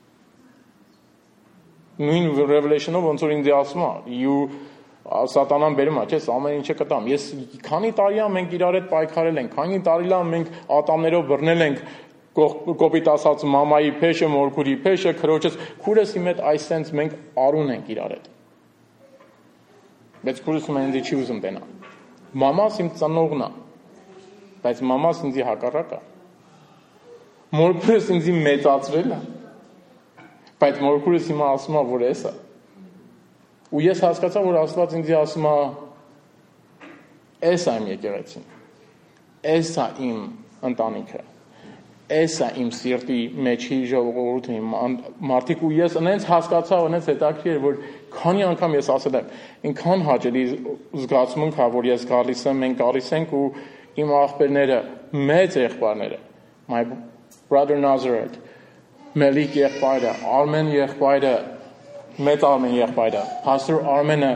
նույն revelation-ով ոնց որ ինձ ասում է you սատանան բերում է չես ամեն ինչը կտամ ես քանի տարի ա մենք իրար հետ պայքարել ենք քանի տարի լա մենք ատամներով բռնել ենք կոպիտ ասած մամայի փեշը մորքուրի փեշը քրոջս քուրս իմ հետ այսենց մենք արուն ենք իրար հետ բայց քուրս ինձ չի ուզում տենա մամաս իմ ծնողն է բայց մամաս ինձի հակառակ է մորքուրս ինձի մեծացրել է բայց մորքուրս հիմա ասում է որ էս է ու ես հասկացա որ Աստված ինձի ասում է էս է իմ եկեղեցին էս է իմ ընտանիքը էս է իմ սիրտի մեջի ժողովուրդը մարդիկ ու ես այնց հասկացա այնց հետաքրքիր որ քանի անգամ ես ասել եմ ինքան հաճելի զգացմունք է որ ես գալիս եմ մենք գալիս ենք ու իմ աղբերները մեծ եղբայրները my brother Nazareth Melik եղբայրը Armen եղբայրը մեծ Armen եղբայրը Pastor Armen-ը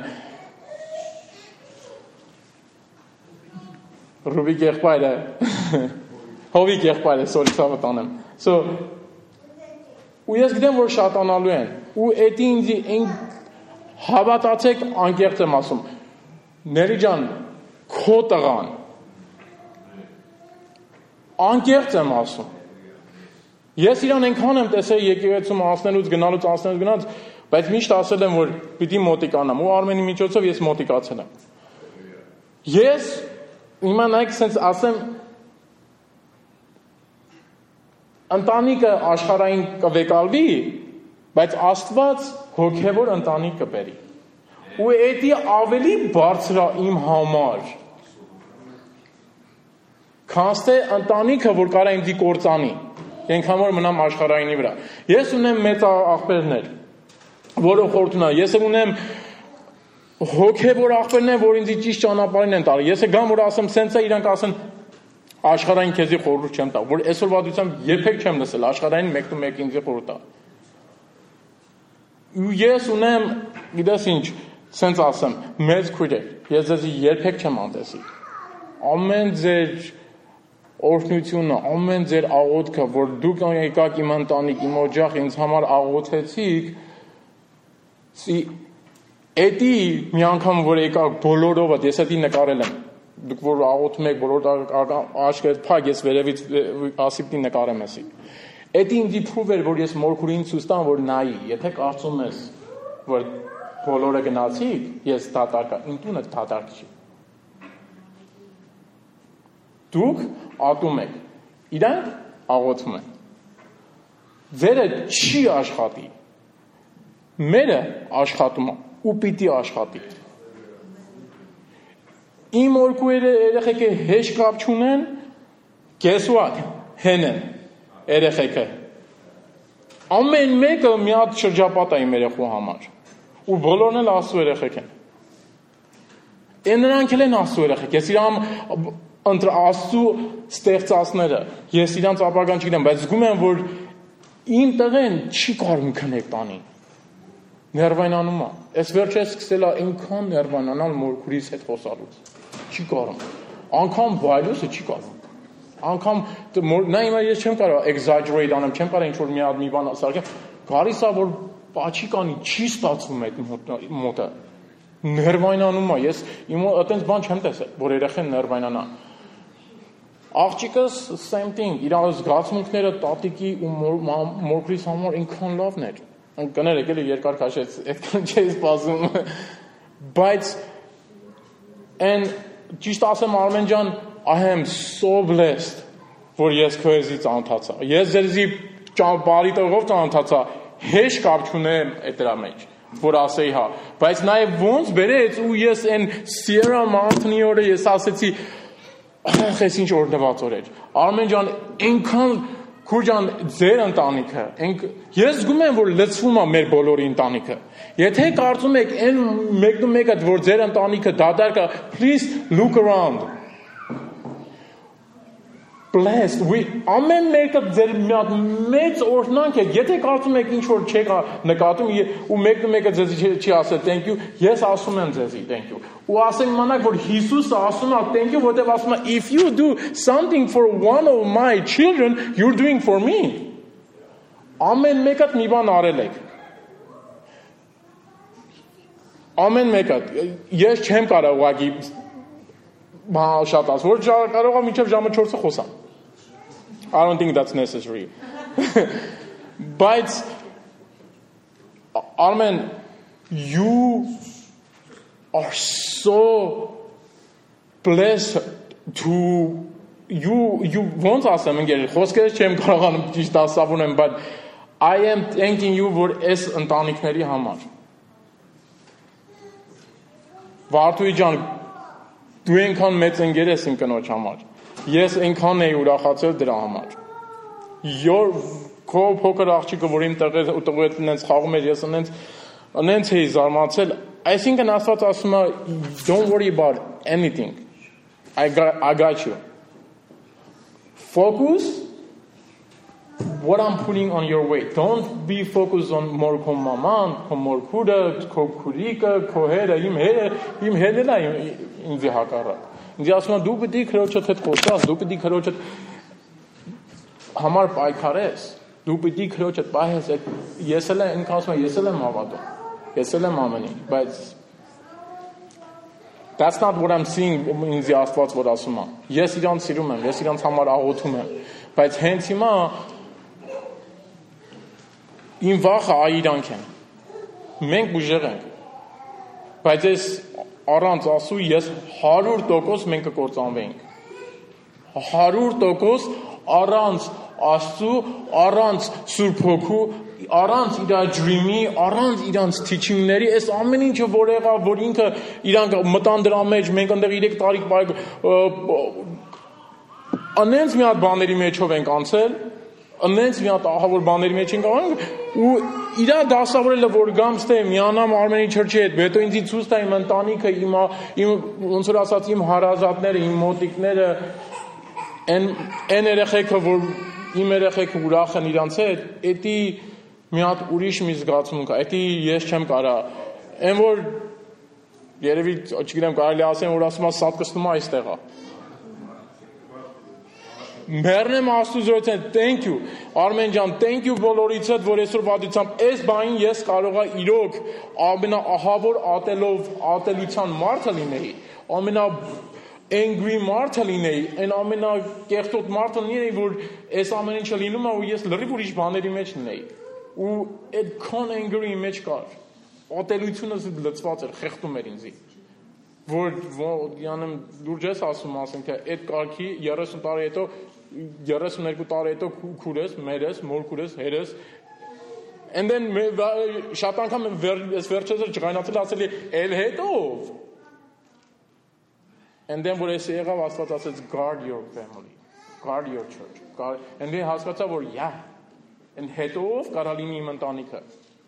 Rubik եղբայրը Հովիկ եղբայրը sorry ցավը տանեմ so ու ես գիտեմ որ շատանալու են ու էդի ինձ այն հավատացեք անկեղծ եմ ասում Ների ջան քո տղան անկեղծ եմ ասում ես իրան այնքան եմ տեսել եկեղեցում անցնելուց գնալուց անցնելուց գնաց բայց միշտ ասել եմ որ պիտի մոտիկանամ ու Արմենի միջոցով ես մոտիկացել եմ ես հիմա նայեք sense ասեմ ընտանիքը աշխարհային կվեկալվի բայց Աստված հոգևոր ընտանիք կբերի ու էդի ավելի բարձր է իմ համար քան թե ընտանիքը որ կարա ինձի կործանի ենքան որ մնամ աշխարհայինի վրա ես ունեմ մեծ աղբերներ որը խորհուրդ ունեմ ես ունեմ հոգևոր աղբերներ որ ինձ ճիշտ ճանապարհին են տալի ես գամ որ ասեմ սենց է իրանք ասեն աշխարհային քեզի խորհուրդ չեմ տա որ այսօր վադությամբ երբեք չեմ լսել աշխարհային մեկ ու մեկ ինձի խորհուրդ տա ու ես ունեմ գիտես ինչ սենց ասեմ մեծ քույրեր ես ձեզ երբեք չեմ անտեսի ամեն ձեր օրհնությունը ամեն ձեր աղոթքը որ դուք եկաք իմ ընտանիք իմ օջախ ինձ համար աղոթեցիք Էդի մի անգամ որ եկա բոլորով ես էդի նկարել եմ դուք որ աղոթում եք բոլոր աշկերտ փակ ես վերևից ասիպտի նկարեմ էսի Էդի ինձի proof էր որ ես մորքուրին ցույց տամ որ նայի եթե կարծում ես որ բոլորը գնացիք ես դատարկ իմ տունը դատարկ չի Դուք ատում եք իրանք աղոթում են Ձերը չի աշխատի Մերը աշխատում է ու պիտի աշխատի Իմ օրկու երեխեքը հեշ կապ չունեն guess what հեն են երեխեքը ամեն մեկը մի հատ շրջապատ է իմ երեխու համար ու բոլորն էլ Աստծո երեխեք են Են նրանք էլ են Աստծո երեխեք ես իրամ ընդ Աստծո ստեղծածները ես իրանց ապագան չգիտեմ բայց զգում եմ որ իմ տղեն չի կարող քնել տանին Ներվայնանում է Այս վերջերս սկսել է այնքան ներվայնանալ մորքուրից հետ խոսալուց Չի կարող Անկամ վայրուսը չի կարող Անկամ նա հիմա ես չեմ կարող exaggerate անեմ չեմ կարող ինչ-որ մի հատ մի բան ասարկեմ Գալիս է որ պաչիկանի չի ստացվում այդ մոտը Ներվայնանում է ես իմ այտենց բան չեմ տեսել որ երեխեն ներվայնանա Աղջիկս same thing իր զգացմունքները տատիկի ու մորքուրից համար այնքան լավն էր Կներեք էլի երկար քաշեց, այդքան չի սպասում Բայց and ճիշտ ասեմ Արմեն ջան I am so blessed որ ես քո եզի ծանոթացա Ես ձեզի բարի տողով ծանոթացա հեշ կապ չունեմ այդ դրա մեջ որ ասեի հա բայց նաև ոնց բերեց ու ես այն Sierra Mountain-ի օրը ես ասեցի ախ ես ինչ օրնված օր էր Արմեն ջան այնքան Քուրջան ձեր ընտանիքը ես զգում եմ որ լցվում է մեր բոլորի ընտանիքը Եթե կարծում եք այն մեկն ու մեկը որ ձեր ընտանիքը դադարք է please look around Blessed we ամեն մեկը ձեր մի հատ մեծ օրհնանք է եթե կարծում եք ինչ որ չեք նկատում ու մեկն ու մեկը ձեզ չի ասել thank you ես ասում եմ ձեզի thank you ու ասեմ իմանաք որ Հիսուսը ասում է thank you որտեղ ասում է if you do something for one of my children you're doing for me ամեն մեկը մի բան արել եք ամեն մեկը ես չեմ կարող ուղղակի բան շատ ասել որ կարող եմ մինչև ժամը չորսը խոսամ I don't think that's necessary But Armen you are so blessed to you you ոնց ասեմ ընկեր խոսքեր չեմ կարողանում ճիշտ ասավորեմ but I am thanking you for այս ընտանիքների համար Վարդուի ջան դու այնքան մեծ ընկեր ես իմ կնոջ համար ես այնքան էի ուրախացել դրա համար your քո փոքր աղջիկը որ իմ տղեր ու տղու հետ ինձ խաղում էր ես ինձ ինձ էի զարմացել I think an Աստված ասում է don't worry about anything I got I got you Focus what I'm putting on your way. Don't be focused on more con maman, con more kuda, con kurika, kohera, im here, im hedela in the hakara. Ինձ ասում են դու պիտի քրոջդ հետ խոսաս, դու պիտի քրոջդ համար պայքարես, դու պիտի քրոջդ պահես, ես էլ եմ ասում եմ, ես էլ եմ հավատում, ես էլ եմ ամենին, բայց That's not what I'm seeing in the Աստված որ ասում եմ։ Ես իրանց սիրում եմ, ես իրանց համար աղոթում եմ, բայց հենց հիմա իմ վախը այրանք են։ Մենք ուժեղ ենք։ Բայց ես առանց ասու ես հարյուր տոկոս մենք կկործանվեինք։ հարյուր տոկոս առանց Աստծու, առանց Սուրբ Հոգու, առանց իր ջրիմի, առանց իրանց teaching-ների, այս ամեն ինչը որ եղավ, որ ինքը իրանք մտան դրա մեջ, մենք այնտեղ երեք տարի անենց մի հատ բաների մեջով ենք անցել, անենց մի հատ ահավոր բաների մեջ ենք անցել, ու իրա դասավորելը որ գամ ստե միանամ Արմենի չրչի հետ, հետո ինձ ցույց տա իմ ընտանիքը, իմ իմ ոնց որ ասած իմ հարազատները, իմ մոտիկները, այն այն երեխեքը որ իմ երեխեքը ուրախ են իրանց հետ, էդի մի հատ ուրիշ մի զգացմունք է, էդի ես չեմ կարա, այն որ երևի չգիտեմ կարելի ասեմ որ ասում է սատկստում է այստեղ է, Մերնեմ Աստուծոյց thank you Արմեն ջան thank you բոլորիցդ որ այսօր պատիցամ այս բանին ես կարողա իրոք ամենաահավոր ատելով ատելության մարդը լինեի ամենա angry մարդը լինեի այն ամենակեղտոտ մարդը լինեի որ այս ամեն ինչը լինում է ու ես լրիվ ուրիշ բաների մեջ լինեի ու այդ con anger-ի մեջ կար ատելությունը լծված էր խեղդում էր ինձի որ յանեմ լուրջ ես ասում ասենք այդ կարգի երեսուն տարի հետո երեսուներկու տարի հետո քուրես, մերես, մոր քուրես, հերես and then շատ անգամ ես վերջերս ջղայնացել ասել էլ հետով and then որ ես եղավ Աստված ասեց guard your family guard your church guard and then հասկացա որ yeah and հետով կարա լինի իմ ընտանիքը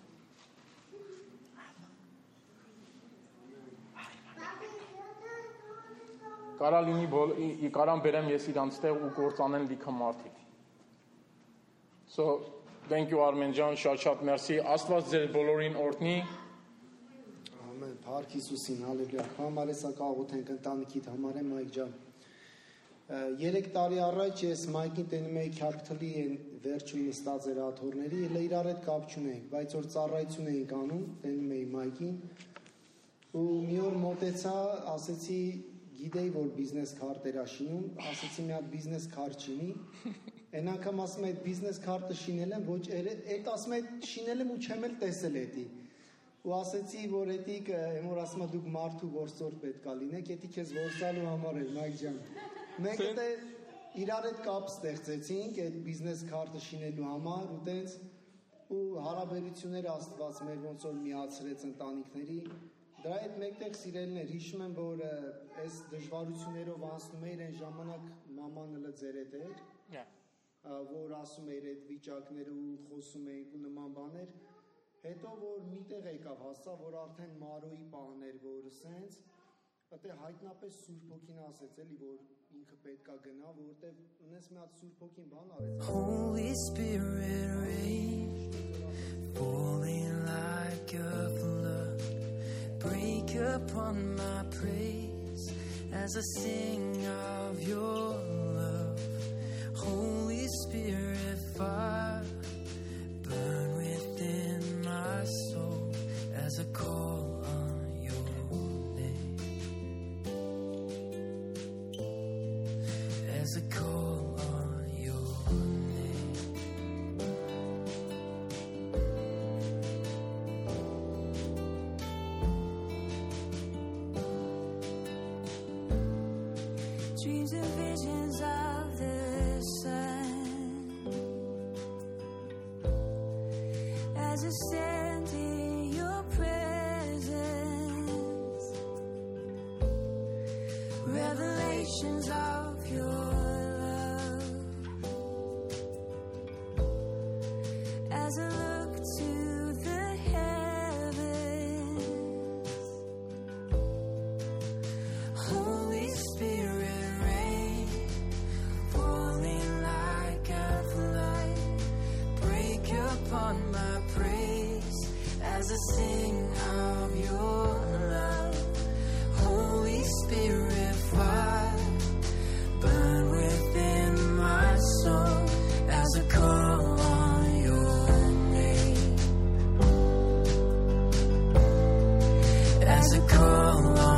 Կարա լինի կարան բերեմ ես իրանց տեղ ու կործանեն լիքը մարդիկ So thank you Արմեն ջան շատ-շատ մերսի Աստված ձեր բոլորին օրհնի Ամեն Փառք Հիսուսին հալելույա Համար էսա կաղոթենք ընտանիքիդ համար եմ Մայք ջան Երեք տարի առաջ ես Մայքին տենում էի Քյապթլի են վերջում նստած էր աթոռների elə իրար հետ կապ չունենք բայց որ ծառայություն էինք անում տենում էի Մայքին ու մի օր մոտեցա ասեցի Գիտեի որ բիզնես քարտ էր աշինում, ասեցի մի հատ բիզնես քարտ շինի։ Այն անգամ ասում եմ այդ բիզնես քարտը շինել եմ, ոչ այդ ասում եմ շինել եմ ու չեմ էլ տեսել էդի։ Ու ասեցի որ էդիկ եմ որ ասում եմ դուք մարդու գործորդ պետքա լինեք, էդի քեզ որսալու համար էր Մայք ջան։ Մենք դե իրար հետ կապ ստեղծեցինք այդ բիզնես քարտը շինելու համար ու տենց ու հարաբերությունները Աստված մեր ոնց որ միացրեց ընտանիքների Դրա հետ մեկտեղ սիրելիներ հիշում եմ որ այս դժվարություններով անցնում էր այն ժամանակ մաման հələ ձեր հետ էր որ ասում էր այդ վիճակները ու խոսում էինք ու նման բաներ հետո որ միտեղ եկավ հասա որ արդեն Մարոյի բաներ որ սենց այդտեղ հայտնապես Սուրբ Հոգին ասեց էլի որ ինքը պետքա գնա որովհետև ունես մի հատ Սուրբ Հոգին բան արեց Holy Spirit rain falling like a flood Break upon my praise as I sing of your love. Holy Spirit, fire burn within my soul as I call on your name. As I call on your name. Dreams and visions of the sun as I stand in your presence, revelations of your love as I look to the heavens. Holy Spirit upon my praise as I sing of your love. Holy Spirit, fire burn within my soul as I call on your name. As I call on